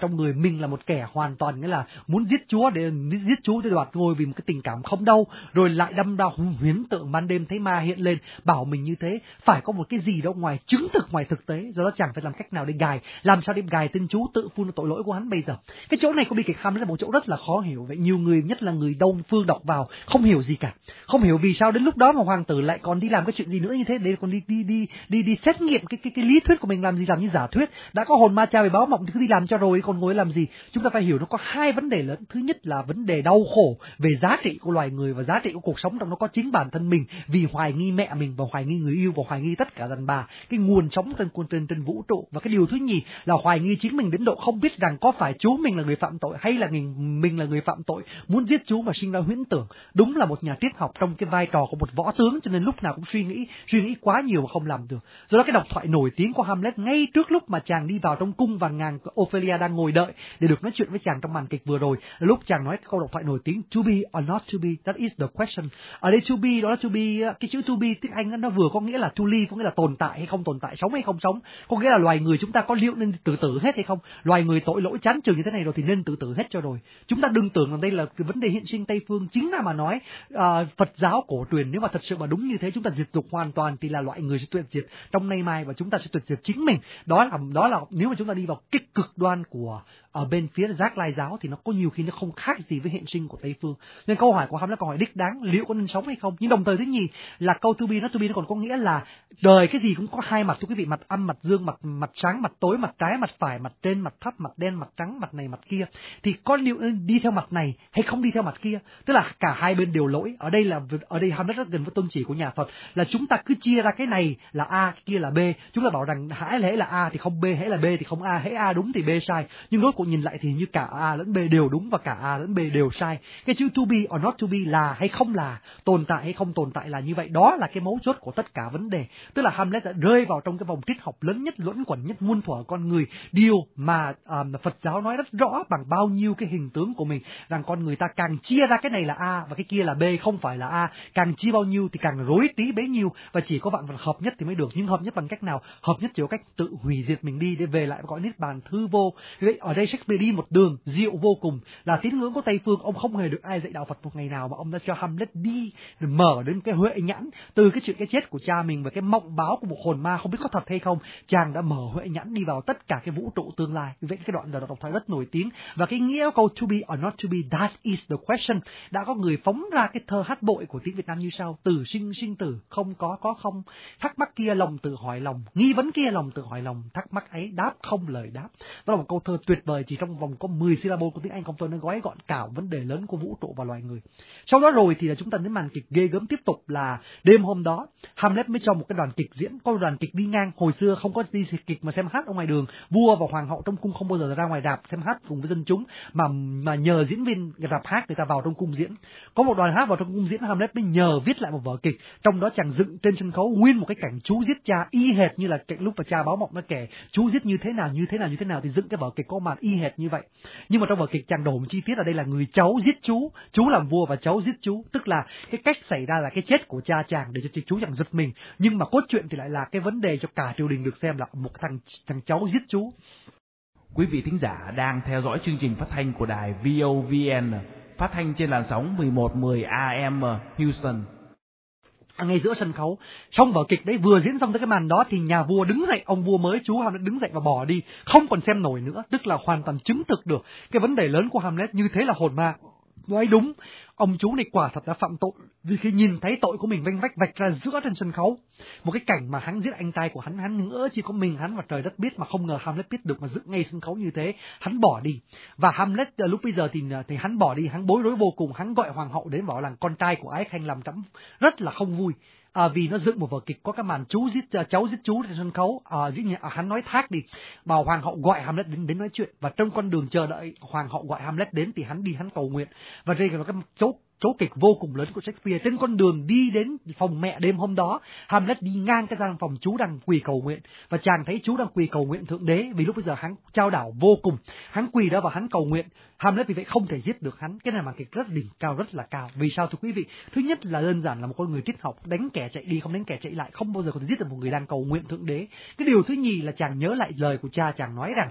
trong người mình là một kẻ hoàn toàn nghĩa là muốn giết Chúa để giết Chúa để đoạt ngôi vì một cái tình cảm không đâu, rồi lại đâm ra huyễn tượng ban đêm thấy ma hiện lên bảo mình như thế. Phải có một cái gì đó ngoài chứng thực, ngoài thực tế, do đó chẳng phải làm cách nào để gài, làm sao để gài tên Chúa tự phun tội lỗi của hắn bây giờ. Cái chỗ này của bi kịch Hamlet là một chỗ rất là khó hiểu. Vậy nhiều người, nhất là người Đông phương đọc vào không hiểu gì cả, không hiểu vì sao đến lúc đó mà hoàng tử lại còn đi làm cái chuyện gì nữa như thế, để còn đi đi đi đi đi xét nghiệm cái cái cái lý thuyết của mình làm gì, làm như giả thuyết. Đã có hồn ma cha về báo mộng thì cứ đi làm cho rồi, còn ngồi làm gì. Chúng ta phải hiểu nó có hai vấn đề lớn. Thứ nhất là vấn đề đau khổ về giá trị của loài người và giá trị của cuộc sống, trong nó có chính bản thân mình vì hoài nghi mẹ mình và hoài nghi người yêu và hoài nghi tất cả đàn bà, cái nguồn sống trên trên trên vũ trụ. Và cái điều thứ nhì là hoài nghi chính mình đến độ không biết rằng có phải Chúa mình là người phạm tội hay là mình, mình là người phạm tội, muốn giết Chúa và sinh ra huyễn tưởng. Đúng là một nhà triết học trong cái vai trò của một võ tướng, cho nên lúc nào cũng suy nghĩ suy nghĩ quá nhiều mà không làm được. Do đó cái độc thoại nổi tiếng của Hamlet ngay trước lúc mà chàng đi vào trong cung vàng ngàn, Ophelia đang ngồi đợi để được nói chuyện với chàng trong màn kịch vừa rồi, lúc chàng nói câu độc thoại nổi tiếng to be or not to be, that is the question. Ở đây to be đó là to be, cái chữ to be tiếng Anh nó vừa có nghĩa là to live, có nghĩa là tồn tại hay không tồn tại, sống hay không sống, có nghĩa là loài người chúng ta có liệu nên tự tử hết hay không. Loài người tội lỗi chán chường như thế này rồi thì nên tự tử hết cho rồi. Chúng ta đừng tưởng rằng đây là cái vấn đề hiện sinh Tây phương. Chính là mà nói uh, Phật giáo cổ truyền, nếu mà thật sự mà đúng như thế, chúng ta diệt dục hoàn toàn thì là loại người sẽ tuyệt diệt trong nay mai và chúng ta sẽ tuyệt diệt chính mình. Đó là đó là nếu mà chúng ta đi vào cái cực đoan của ở bên phía Giác Lai giáo thì nó có nhiều khi nó không khác gì với hiện sinh của Tây phương. Nên câu hỏi của Hamlet là câu hỏi đích đáng, liệu có nên sống hay không. Nhưng đồng thời thứ nhì là câu to be, nó to be nó còn có nghĩa là đời cái gì cũng có hai mặt, thưa quý vị, mặt âm mặt dương, mặt mặt sáng mặt tối, mặt trái mặt phải, mặt trên mặt thấp, mặt đen mặt trắng, mặt này mặt kia. Thì có liệu nên đi theo mặt này hay không đi theo mặt kia, tức là cả hai bên đều lỗi. Ở đây là ở đây Hamlet rất gần với tôn chỉ của nhà Phật là chúng ta cứ chia ra cái này là A, cái kia là B. Chúng ta bảo rằng hãy hễ là A thì không B, hễ là B thì không A, hễ A đúng thì B sai. Nhưng rốt cuộc nhìn lại thì như cả A lẫn B đều đúng và cả A lẫn B đều sai. Cái chữ to be or not to be, là hay không là, tồn tại hay không tồn tại là như vậy. Đó là cái mấu chốt của tất cả vấn đề. Tức là Hamlet đã rơi vào trong cái vòng triết học lớn nhất, luẩn quẩn nhất muôn thuở con người, điều mà um, Phật giáo nói rất rõ bằng bao nhiêu cái hình tướng của mình, rằng con người ta càng chia ra cái này là A và cái kia là B không phải là A, càng chia bao nhiêu thì càng rối tí bấy nhiêu, và chỉ có vạn vật hợp nhất thì mới được. Nhưng hợp nhất bằng cách nào? Hợp nhất chỉ có cách tự hủy diệt mình đi để về lại gọi niết bàn thư vô. Ở đây Shakespeare đi một đường diệu vô cùng, là tín ngưỡng của Tây phương ông không hề được ai dạy đạo Phật một ngày nào, mà ông đã cho Hamlet đi mở đến cái huệ nhãn từ cái chuyện cái chết của cha mình và cái mộng báo của một hồn ma không biết có thật hay không. Chàng đã mở huệ nhãn đi vào tất cả cái vũ trụ tương lai. Vậy cái đoạn là độc thoại rất nổi tiếng, và cái nghĩa câu to be or not to be, that is the question. Đã có người phóng ra cái thơ hát bội của tiếng Việt Nam như sau: tử sinh sinh tử, không có có không, thắc mắc kia lòng tự hỏi lòng, nghi vấn kia lòng tự hỏi lòng, thắc mắc ấy đáp không lời đáp. Đó là một câu thơ tuyệt vời, chỉ trong vòng có mười syllable của tiếng Anh không tôi nó gói gọn cả vấn đề lớn của vũ trụ và loài người. Sau đó rồi thì là chúng ta đến màn kịch ghê gớm tiếp tục, là đêm hôm đó Hamlet mới cho một cái đoàn kịch diễn. Có đoàn kịch đi ngang, hồi xưa không có đi kịch mà xem hát ở ngoài đường, vua và hoàng hậu trong cung không bao giờ ra ngoài rạp xem hát cùng với dân chúng, mà mà nhờ diễn viên rạp hát người ta vào trong cung diễn. Có một đoàn hát vào trong cung diễn, Hamlet mới nhờ viết lại một vở kịch, trong đó chàng dựng trên sân khấu nguyên một cái cảnh chú giết cha y hệt như là cảnh lúc mà cha báo mộng nó kể chú giết như thế nào như thế nào như thế nào, thì dựng cái vở kịch có màn y hệt như vậy. Nhưng mà trong vở kịch chàng đổ một chi tiết ở đây là người cháu giết chú, chú làm vua và cháu giết chú, tức là cái cách xảy ra là cái chết của cha chàng để cho chú chàng giật mình, nhưng mà cốt truyện thì lại là cái vấn đề cho cả triều đình được xem là một thằng thằng cháu giết chú. Quý vị thính giả đang theo dõi chương trình phát thanh của đài vê o vê en, phát thanh trên làn sóng mười một mười A M Houston. Ngay giữa sân khấu, xong vở kịch đấy vừa diễn xong tới cái màn đó thì nhà vua đứng dậy, ông vua mới chú Hamlet đứng dậy và bỏ đi, không còn xem nổi nữa, tức là hoàn toàn chứng thực được cái vấn đề lớn của Hamlet. Như thế là hồn ma nói đúng, ông chú này quả thật đã phạm tội, vì khi nhìn thấy tội của mình vênh vách vạch ra giữa trên sân khấu, một cái cảnh mà hắn giết anh trai của hắn, hắn ngỡ chỉ có mình hắn và trời đất biết, mà không ngờ Hamlet biết được mà dựng ngay sân khấu như thế, hắn bỏ đi. Và Hamlet lúc bây giờ thì thì hắn bỏ đi, hắn bối rối vô cùng, hắn gọi hoàng hậu đến bảo là con trai của ái khanh làm trẫm rất là không vui. À, vì nó dựng một vở kịch có cái màn chú giết cháu giết chú trên sân khấu, à, dĩ nhiên à, hắn nói thác đi, bảo hoàng hậu gọi Hamlet đến đến nói chuyện, và trong con đường chờ đợi hoàng hậu gọi Hamlet đến thì hắn đi hắn cầu nguyện, và đây là cái chỗ chỗ kịch vô cùng lớn của Shakespeare. Trên con đường đi đến phòng mẹ đêm hôm đó, Hamlet đi ngang cái gian phòng chú đang quỳ cầu nguyện, và chàng thấy chú đang quỳ cầu nguyện thượng đế, vì lúc bây giờ hắn trao đảo vô cùng, hắn quỳ đó và hắn cầu nguyện. Hamlet vì vậy không thể giết được hắn. Cái này mà kịch rất đỉnh cao, rất là cao. Vì sao thưa quý vị? Thứ nhất là đơn giản là một con người triết học, đánh kẻ chạy đi không đánh kẻ chạy lại, không bao giờ có thể giết được một người đang cầu nguyện thượng đế. Cái điều thứ nhì là chàng nhớ lại lời của cha chàng nói rằng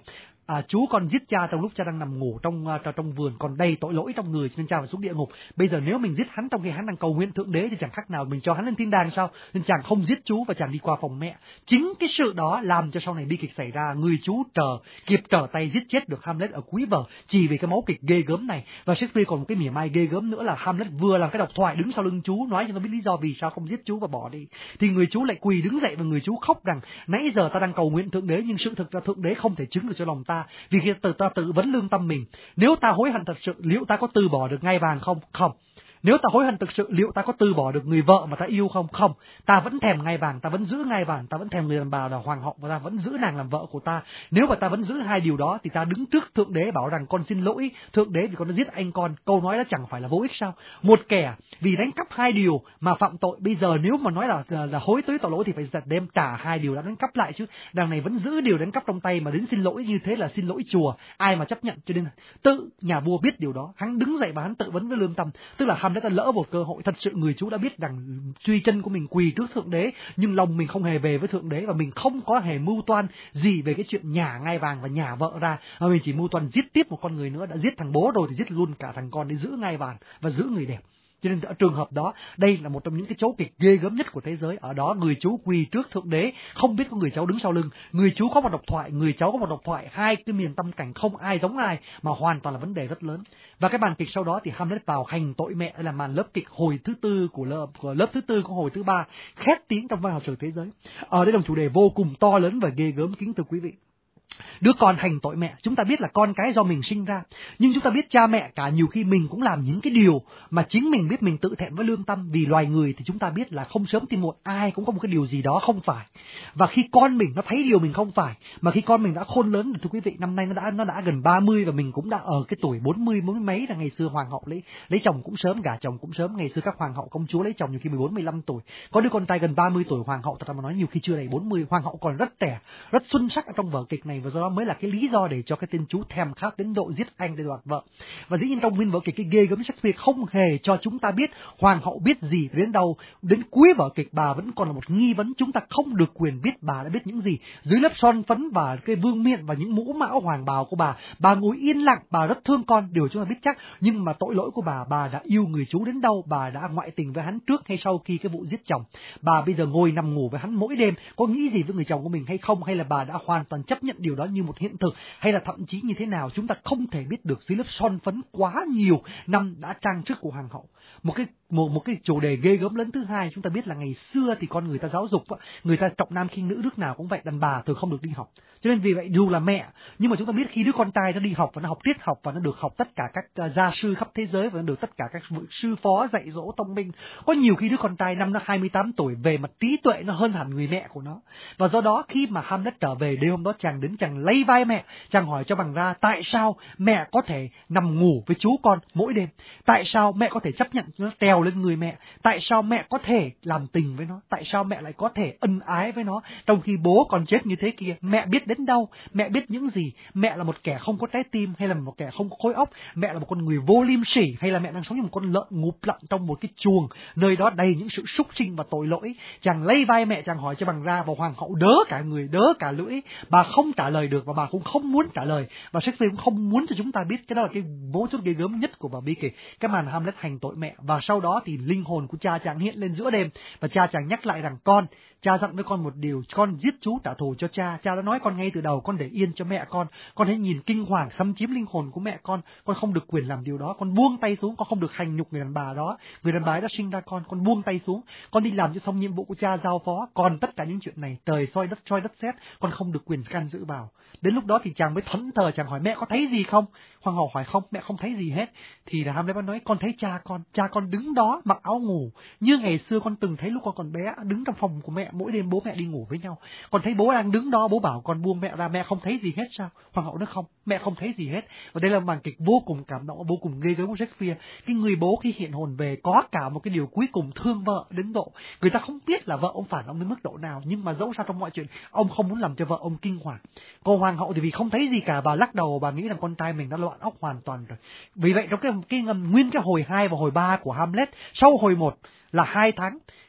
À, chú con giết cha trong lúc cha đang nằm ngủ trong uh, trong vườn, còn đầy tội lỗi trong người nên cha phải xuống địa ngục. Bây giờ nếu mình giết hắn trong khi hắn đang cầu nguyện thượng đế thì chẳng khác nào mình cho hắn lên thiên đàng sao? Nên chàng không giết chú và chàng đi qua phòng mẹ. Chính cái sự đó làm cho sau này bi kịch xảy ra. Người chú trở kịp trở tay giết chết được Hamlet ở cuối vở chỉ vì cái máu kịch ghê gớm này. Và Shakespeare còn một cái mỉa mai ghê gớm nữa là Hamlet vừa làm cái độc thoại đứng sau lưng chú nói cho nó biết lý do vì sao không giết chú và bỏ đi, thì người chú lại quỳ đứng dậy và người chú khóc rằng nãy giờ ta đang cầu nguyện thượng đế nhưng sự thực là thượng đế không thể chứng được cho lòng ta, vì khi ta tự vấn lương tâm mình, nếu ta hối hận thật sự liệu ta có từ bỏ được ngai vàng không? Không. Nếu ta hối hận thực sự liệu ta có từ bỏ được người vợ mà ta yêu không? Không. Ta vẫn thèm ngai vàng, ta vẫn giữ ngai vàng, ta vẫn thèm người đàn bà là hoàng hậu và ta vẫn giữ nàng làm vợ của ta. Nếu mà ta vẫn giữ hai điều đó thì ta đứng trước thượng đế bảo rằng con xin lỗi thượng đế vì con đã giết anh con. Câu nói đó chẳng phải là vô ích sao? Một kẻ vì đánh cắp hai điều mà phạm tội, bây giờ nếu mà nói là là, là hối tới tội lỗi thì phải đem trả hai điều đã đánh cắp lại chứ. Đằng này vẫn giữ điều đánh cắp trong tay mà đến xin lỗi như thế là xin lỗi chùa, ai mà chấp nhận. Cho nên tự nhà vua biết điều đó, hắn đứng dậy và hắn tự vấn với lương tâm, tức là Hamlet đã lỡ một cơ hội. Thật sự người chú đã biết rằng truy chân của mình quỳ trước thượng đế, nhưng lòng mình không hề về với thượng đế và mình không có hề mưu toan gì về cái chuyện nhả ngai vàng và nhả vợ ra, mà mình chỉ mưu toan giết tiếp một con người nữa. Đã giết thằng bố rồi thì giết luôn cả thằng con để giữ ngai vàng và giữ người đẹp. Cho nên ở trường hợp đó, đây là một trong những cái chỗ kịch ghê gớm nhất của thế giới. Ở đó người chú quỳ trước thượng đế, không biết có người cháu đứng sau lưng. Người chú có một độc thoại, người cháu có một độc thoại, hai cái miền tâm cảnh không ai giống ai mà hoàn toàn là vấn đề rất lớn. Và cái màn kịch sau đó thì Hamlet vào hành tội mẹ, là màn lớp kịch hồi thứ tư của lớp, của lớp thứ tư của hồi thứ ba, khét tiếng trong văn học sử thế giới. Ở đây là một chủ đề vô cùng to lớn và ghê gớm, kính thưa quý vị. Đứa con hành tội mẹ, chúng ta biết là con cái do mình sinh ra, nhưng chúng ta biết cha mẹ cả nhiều khi mình cũng làm những cái điều mà chính mình biết mình tự thẹn với lương tâm. Vì loài người thì chúng ta biết là không sớm thì muộn ai cũng có một cái điều gì đó không phải. Và khi con mình nó thấy điều mình không phải, mà khi con mình đã khôn lớn, thưa quý vị, năm nay nó đã nó đã gần ba mươi và mình cũng đã ở cái tuổi bốn mươi bốn mấy, là ngày xưa hoàng hậu lấy lấy chồng cũng sớm, gả chồng cũng sớm. Ngày xưa các hoàng hậu công chúa lấy chồng nhiều khi mười bốn mười lăm tuổi. Có đứa con trai gần ba mươi tuổi hoàng hậu, thật ra mà nói nhiều khi chưa đầy bốn mươi, hoàng hậu còn rất trẻ, rất xuân sắc ở trong vở kịch này, và do đó mới là cái lý do để cho cái tên chú thèm khát đến độ giết anh để đoạt vợ. Và dĩ nhiên trong nguyên vở kịch cái ghê gớm, Shakespeare không hề cho chúng ta biết hoàng hậu biết gì đến đâu. Đến cuối vở kịch bà vẫn còn là một nghi vấn, chúng ta không được quyền biết bà đã biết những gì. Dưới lớp son phấn và cái vương miện và những mũ mão hoàng bào của bà, bà ngồi yên lặng, bà rất thương con, điều chúng ta biết chắc. Nhưng mà tội lỗi của bà, bà đã yêu người chú đến đâu, bà đã ngoại tình với hắn trước hay sau khi cái vụ giết chồng. Bà bây giờ ngồi nằm ngủ với hắn mỗi đêm, có nghĩ gì với người chồng của mình hay không, hay là bà đã hoàn toàn chấp nhận điều đó như một hiện thực, hay là thậm chí như thế nào, chúng ta không thể biết được dưới lớp son phấn quá nhiều năm đã trang sức của hoàng hậu. Một cái một một cái chủ đề ghê gớm lớn thứ hai, chúng ta biết là ngày xưa thì con người ta giáo dục, người ta trọng nam khinh nữ, nước nào cũng vậy, đàn bà thường không được đi học. Cho nên vì vậy dù là mẹ, nhưng mà chúng ta biết khi đứa con trai nó đi học và nó học triết học và nó được học tất cả các uh, gia sư khắp thế giới và nó được tất cả các sư phó dạy dỗ thông minh. Có nhiều khi đứa con trai năm nó hai mươi tám tuổi về mặt trí tuệ nó hơn hẳn người mẹ của nó. Và do đó khi mà Hamlet trở về đêm hôm đó, chàng đến chàng lấy vai mẹ, chàng hỏi cho bằng ra tại sao mẹ có thể nằm ngủ với chú con mỗi đêm, tại sao mẹ có thể chấp nhận nó trèo lên người mẹ, tại sao mẹ có thể làm tình với nó, tại sao mẹ lại có thể ân ái với nó, trong khi bố còn chết như thế kia. Mẹ biết đến đâu, mẹ biết những gì, mẹ là một kẻ không có trái tim hay là một kẻ không có khối óc, mẹ là một con người vô liêm sỉ hay là mẹ đang sống như một con lợn ngụp lặn trong một cái chuồng, nơi đó đầy những sự súc sinh và tội lỗi. Chàng lấy vai mẹ, chàng hỏi cho bằng ra, và hoàng hậu đớ cả người, đớ cả lưỡi, bà không trả lời được và bà cũng không muốn trả lời, và Shakespeare cũng không muốn cho chúng ta biết. Cái đó là cái mấu chốt ghê gớm nhất của vở bi kịch, cái màn Hamlet hành tội mẹ. Và sau đó thì linh hồn của cha chàng hiện lên giữa đêm, và cha chàng nhắc lại rằng con, cha dặn với con một điều, con giết chú trả thù cho cha. Cha đã nói con ngay từ đầu, con để yên cho mẹ con. Con hãy nhìn kinh hoàng xâm chiếm linh hồn của mẹ con. Con không được quyền làm điều đó. Con buông tay xuống, con không được hành nhục người đàn bà đó. Người đàn bà ấy đã sinh ra con, con buông tay xuống. Con đi làm cho xong nhiệm vụ của cha giao phó. Còn tất cả những chuyện này, trời soi đất soi đất sét, con không được quyền can dự vào. Đến lúc đó thì chàng mới thẫn thờ, chàng hỏi mẹ có thấy gì không? Hoàng hậu hỏi không, mẹ không thấy gì hết. Thì là Hamlet nói con thấy cha con, cha con đứng đó mặc áo ngủ như ngày xưa con từng thấy lúc con còn bé, đứng trong phòng của mẹ, mỗi đêm bố mẹ đi ngủ với nhau. Con thấy bố đang đứng đó, bố bảo con buông mẹ ra, mẹ không thấy gì hết sao? Hoàng hậu nói không, mẹ không thấy gì hết. Và đây là màn kịch vô cùng cảm động, vô cùng ghê gớm của Shakespeare. Cái người bố khi hiện hồn về có cả một cái điều cuối cùng thương vợ đến độ người ta không biết là vợ ông phản ông đến mức độ nào, nhưng mà dẫu sao trong mọi chuyện ông không muốn làm cho vợ ông kinh hoàng. Còn hoàng hậu thì vì không thấy gì cả, bà lắc đầu, bà nghĩ rằng con trai mình đã loạn óc hoàn toàn rồi. Vì vậy trong cái cái nguyên cái hồi hai và hồi ba của Hamlet, sau hồi một là hai tháng,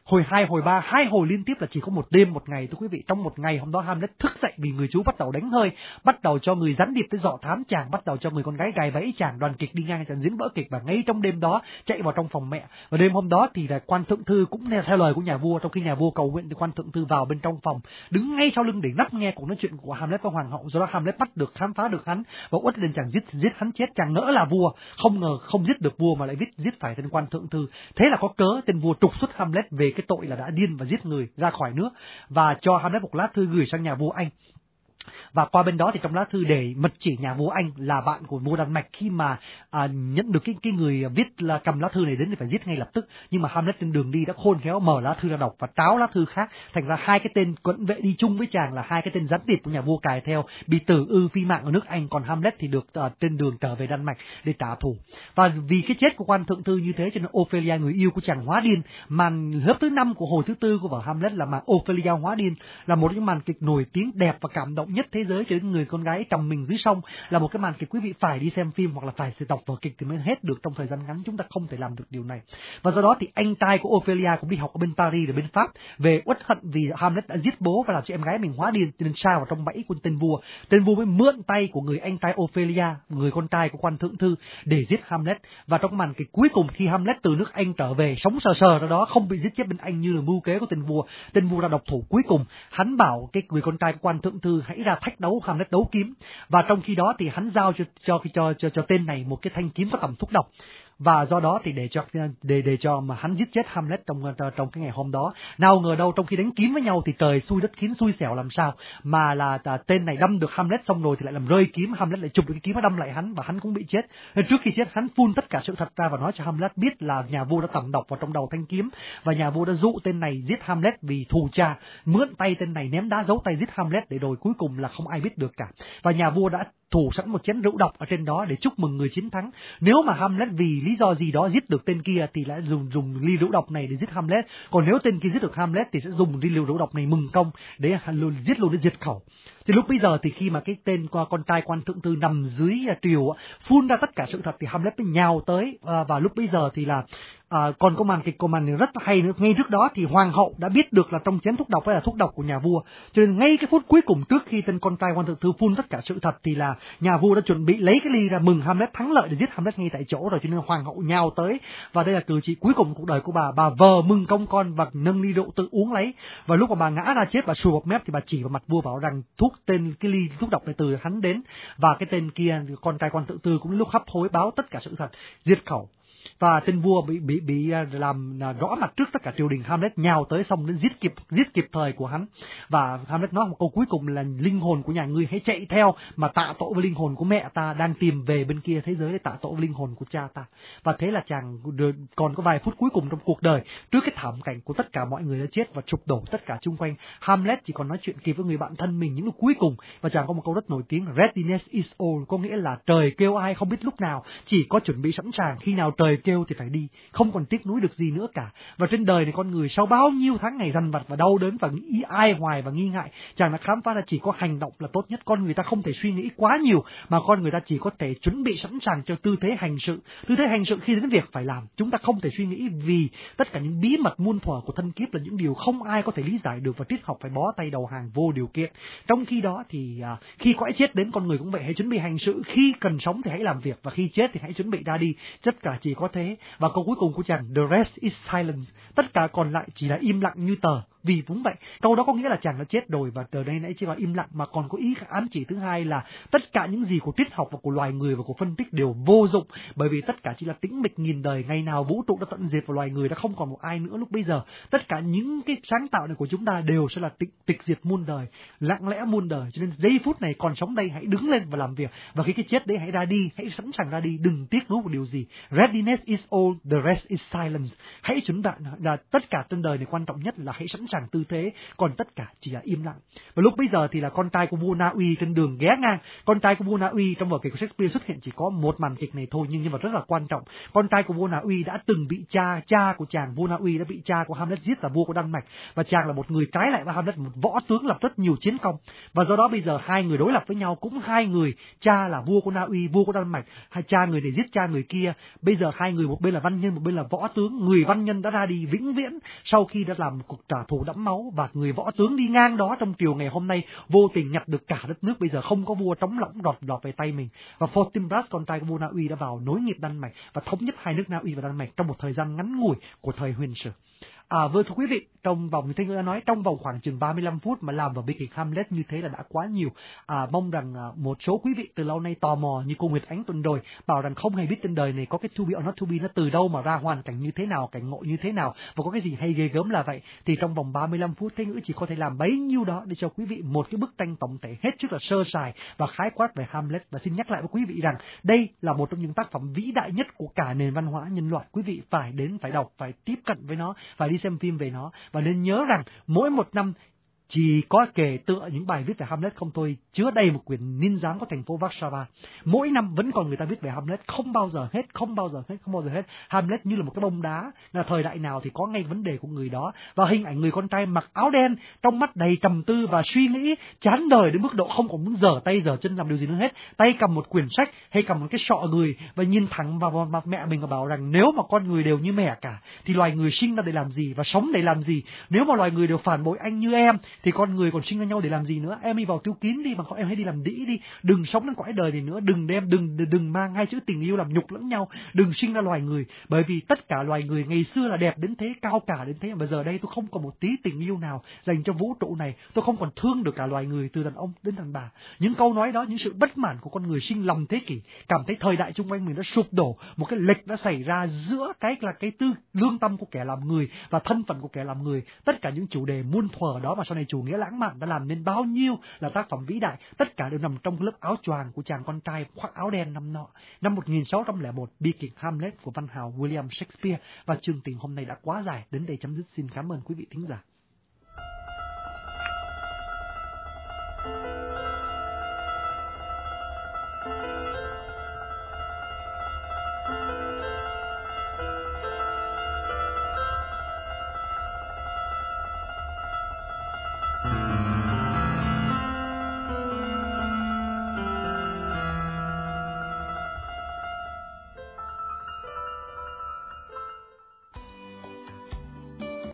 Hồi hai, hồi ba, hai hồi liên tiếp là chỉ có một đêm một ngày thưa quý vị. Trong một ngày hôm đó Hamlet thức dậy vì người chú bắt đầu đánh hơi, bắt đầu cho người gián điệp tới dọ thám chàng, bắt đầu cho người con gái gài bẫy chàng, đoàn kịch đi ngang chàng diễn vỡ kịch, và ngay trong đêm đó chạy vào trong phòng mẹ. Và đêm hôm đó thì là quan thượng thư cũng theo lời của nhà vua, trong khi nhà vua cầu nguyện thì quan thượng thư vào bên trong phòng, đứng ngay sau lưng để nắp nghe cuộc nói chuyện của Hamlet và hoàng hậu. Do đó Hamlet bắt được, khám phá được hắn và uất lên chàng giết giết hắn chết. Chàng ngỡ là vua, không ngờ không giết được vua mà lại giết giết phải tên quan thượng thư. Thế là có cớ tên vua trục xuất Hamlet về cái tội là đã điên và giết người ra khỏi nước, và cho Hamlet một lá thư gửi sang nhà vua Anh. Và qua bên đó thì trong lá thư để mật chỉ nhà vua Anh là bạn của vua Đan Mạch, khi mà à, nhận được cái cái người viết là cầm lá thư này đến thì phải giết ngay lập tức. Nhưng mà Hamlet trên đường đi đã khôn khéo mở lá thư ra đọc và tráo lá thư khác, thành ra hai cái tên cận vệ đi chung với chàng là hai cái tên gián điệp của nhà vua cài theo bị tử ư phi mạng ở nước Anh, còn Hamlet thì được uh, trên đường trở về Đan Mạch để trả thù. Và vì cái chết của quan thượng thư như thế cho nên Ophelia, người yêu của chàng, hóa điên. Màn lớp thứ năm của hồi thứ tư của vở Hamlet là màn Ophelia hóa điên, là một những màn kịch nổi tiếng đẹp và cảm động nhất thế giới, cho đến người con gái trầm mình dưới sông, là một cái màn kịch quý vị phải đi xem phim hoặc là phải đọc vở kịch thì mới hết được. Trong thời gian ngắn chúng ta không thể làm được điều này. Và do đó thì anh trai của Ophelia cũng đi học ở bên Paris, ở bên Pháp, về uất hận vì Hamlet đã giết bố và làm cho em gái mình hóa điên, cho nên sa vào trong bẫy của tên vua. Tên vua mới mượn tay của người anh trai Ophelia, người con trai của quan thượng thư, để giết Hamlet. Và trong màn kịch cuối cùng, khi Hamlet từ nước Anh trở về sống sờ sờ ra đó, không bị giết chết bên Anh như là mưu kế của tên vua, tên vua ra độc thủ cuối cùng. Hắn bảo cái người con trai của quan thượng thư hãy ra thách đấu Hamlet đấu kiếm, và trong khi đó thì hắn giao cho cho cho cho, cho tên này một cái thanh kiếm có tầm thuốc độc. Và do đó thì để cho để để cho mà hắn giết chết Hamlet trong trong cái ngày hôm đó. Nào ngờ đâu trong khi đánh kiếm với nhau thì trời xui đất khiến, xui xẻo làm sao mà là à, tên này đâm được Hamlet xong rồi thì lại làm rơi kiếm, Hamlet lại chụp được cái kiếm và đâm lại hắn và hắn cũng bị chết. Nên trước khi chết hắn phun tất cả sự thật ra và nói cho Hamlet biết là nhà vua đã tẩm độc vào trong đầu thanh kiếm, và nhà vua đã dụ tên này giết Hamlet vì thù cha, mượn tay tên này ném đá giấu tay giết Hamlet để rồi cuối cùng là không ai biết được cả. Và nhà vua đã thủ sẵn một chén rượu độc ở trên đó để chúc mừng người chiến thắng. Nếu mà Hamlet vì lý do gì đó giết được tên kia thì lại dùng dùng ly rượu độc này để giết Hamlet, còn nếu tên kia giết được Hamlet thì sẽ dùng ly rượu độc này mừng công để giết luôn, để diệt khẩu. Thì lúc bây giờ thì khi mà cái tên con trai quan thượng thư nằm dưới triều phun ra tất cả sự thật thì Hamlet mới nhào tới, à, và lúc bây giờ thì là à, còn có màn kịch có màn rất hay nữa. Ngay trước đó thì hoàng hậu đã biết được là trong chén thuốc độc ấy là thuốc độc của nhà vua, cho nên ngay cái phút cuối cùng trước khi tên con trai quan thượng thư phun tất cả sự thật thì là nhà vua đã chuẩn bị lấy cái ly ra mừng Hamlet thắng lợi để giết Hamlet ngay tại chỗ rồi, cho nên hoàng hậu nhào tới, và đây là cử chỉ cuối cùng cuộc đời của bà. Bà vờ mừng công con và nâng ly rượu tự uống lấy, và lúc mà bà ngã ra chết, bà sùi bọt mép thì bà chỉ vào mặt vua bảo rằng thuốc tên cái ly thuốc độc này từ hắn đến, và cái tên kia con trai quan thượng thư cũng lúc hấp hối báo tất cả sự thật, diệt khẩu. Và tên vua bị bị bị làm rõ mặt trước tất cả triều đình. Hamlet nhào tới xong đến giết kịp giết kịp thời của hắn, và Hamlet nói một câu cuối cùng là linh hồn của nhà ngươi hãy chạy theo mà tạ tội với linh hồn của mẹ ta đang tìm về bên kia thế giới để tạ tội với linh hồn của cha ta. Và thế là chàng còn có vài phút cuối cùng trong cuộc đời trước cái thảm cảnh của tất cả mọi người đã chết và sụp đổ tất cả chung quanh. Hamlet chỉ còn nói chuyện kịp với người bạn thân mình những lúc cuối cùng, và chàng có một câu rất nổi tiếng, readiness is all, có nghĩa là trời kêu ai không biết lúc nào, chỉ có chuẩn bị sẵn sàng, khi nào trời kêu thì phải đi, không còn tiếc nuối được gì nữa cả. Và trên đời này con người sau bao nhiêu tháng ngày dằn vặt và đau đớn và nghĩ ai hoài và nghi ngại, chàng đã khám phá ra chỉ có hành động là tốt nhất. Con người ta không thể suy nghĩ quá nhiều, mà con người ta chỉ có thể chuẩn bị sẵn sàng cho tư thế hành sự. Tư thế hành sự khi đến việc phải làm, chúng ta không thể suy nghĩ, vì tất cả những bí mật muôn thuở của thân kiếp là những điều không ai có thể lý giải được, và triết học phải bó tay đầu hàng vô điều kiện. Trong khi đó thì à, khi cõi chết đến, con người cũng vậy, hãy chuẩn bị hành sự, khi cần sống thì hãy làm việc, và khi chết thì hãy chuẩn bị ra đi. Tất cả chỉ có thế. Và câu cuối cùng của chàng, the rest is silence, tất cả còn lại chỉ là im lặng như tờ. Vì đúng vậy, câu đó có nghĩa là chàng đã chết rồi, và từ đây nãy chỉ là im lặng, mà còn có ý ám chỉ thứ hai là tất cả những gì của triết học và của loài người và của phân tích đều vô dụng, bởi vì tất cả chỉ là tĩnh mịch nghìn đời. Ngày nào vũ trụ đã tận diệt và loài người đã không còn một ai nữa lúc bây giờ. Tất cả những cái sáng tạo này của chúng ta đều sẽ là tịch, tịch diệt muôn đời, lặng lẽ muôn đời. Cho nên giây phút này còn sống đây, hãy đứng lên và làm việc, và khi cái chết đấy hãy ra đi, hãy sẵn sàng ra đi, đừng tiếc nuối một điều gì. Readiness is all, the rest is silence. Hãy chuẩn bị là tất cả trên đời này quan trọng nhất là hãy sẵn sàng tư thế, còn tất cả chỉ là im lặng. Và lúc bây giờ thì là con trai của vua Na Uy trên đường ghé ngang. Con trai của vua Na Uy trong vở kịch của Shakespeare xuất hiện chỉ có một màn kịch này thôi, nhưng nhưng mà rất là quan trọng. Con trai của vua Na Uy đã từng bị cha cha của chàng vua Na Uy đã bị cha của Hamlet giết, là vua của Đan Mạch, và chàng là một người trái lại với Hamlet, một võ tướng lập rất nhiều chiến công, và do đó bây giờ hai người đối lập với nhau, cũng hai người, cha là vua của Na Uy, vua của Đan Mạch, hai cha người này giết cha người kia. Bây giờ hai người, một bên là văn nhân, một bên là võ tướng. Người văn nhân đã ra đi vĩnh viễn sau khi đã làm một cuộc trả thù đẫm máu, và người võ tướng đi ngang đó trong triều ngày hôm nay vô tình nhặt được cả đất nước. Bây giờ không có vua, trống lỏng đọt đọt về tay mình, và Fortinbras, con trai của vua Na Uy, đã vào nối nghiệp Đan Mạch và thống nhất hai nước Na Uy và Đan Mạch trong một thời gian ngắn ngủi của thời Huyền Sử. À, vâng thưa quý vị, trong vòng như thế người đã nói, trong vòng khoảng chừng ba mươi lăm phút mà làm vào bi kịch Hamlet như thế là đã quá nhiều. À, mong rằng à, một số quý vị từ lâu nay tò mò như cô Nguyệt Ánh tuần rồi bảo rằng không hề biết trên đời này có cái to be or not to be nó từ đâu mà ra, hoàn cảnh như thế nào, cảnh ngộ như thế nào, và có cái gì hay ghê gớm là vậy. Thì trong vòng ba mươi lăm phút Thế Ngữ chỉ có thể làm bấy nhiêu đó để cho quý vị một cái bức tranh tổng thể hết sức là sơ sài và khái quát về Hamlet. Và xin nhắc lại với quý vị rằng đây là một trong những tác phẩm vĩ đại nhất của cả nền văn hóa nhân loại. Quý vị phải đến, phải đọc, phải tiếp cận với nó, phải đi xem phim về nó. Và nên nhớ rằng mỗi một năm chỉ có kể tựa những bài viết về Hamlet không thôi, chứa đầy một quyển Ninh giám của thành phố Warsaw. Mỗi năm vẫn còn người ta viết về Hamlet, không bao giờ hết, không bao giờ hết, không bao giờ hết. Hamlet như là một cái bông đá, là thời đại nào thì có ngay vấn đề của người đó. Và hình ảnh người con trai mặc áo đen, trong mắt đầy trầm tư và suy nghĩ, chán đời đến mức độ không còn muốn giở tay giở chân làm điều gì nữa hết, tay cầm một quyển sách hay cầm một cái sọ người và nhìn thẳng vào mặt mẹ mình và bảo rằng nếu mà con người đều như mẹ cả thì loài người sinh ra để làm gì và sống để làm gì? Nếu mà loài người đều phản bội anh như em thì con người còn sinh ra nhau để làm gì nữa? Em đi vào tiêu kín đi, mà em hãy đi làm đĩ đi, đừng sống đến cõi đời này nữa, đừng đem đừng đừng mang hai chữ tình yêu làm nhục lẫn nhau, đừng sinh ra loài người, bởi vì tất cả loài người ngày xưa là đẹp đến thế, cao cả đến thế, mà bây giờ đây tôi không còn một tí tình yêu nào dành cho vũ trụ này, tôi không còn thương được cả loài người từ đàn ông đến đàn bà. Những câu nói đó, những sự bất mãn của con người sinh lòng thế kỷ, cảm thấy thời đại xung quanh mình đã sụp đổ, một cái lệch đã xảy ra giữa cái là cái tư lương tâm của kẻ làm người và thân phận của kẻ làm người. Tất cả những chủ đề muôn thuở đó mà sau này chủ nghĩa lãng mạn đã làm nên bao nhiêu là tác phẩm vĩ đại, tất cả đều nằm trong lớp áo choàng của chàng con trai khoác áo đen năm nọ. Năm một nghìn sáu trăm lẻ một, bi kịch Hamlet của văn hào William Shakespeare. Và chương trình hôm nay đã quá dài, đến đây chấm dứt. Xin cảm ơn quý vị thính giả.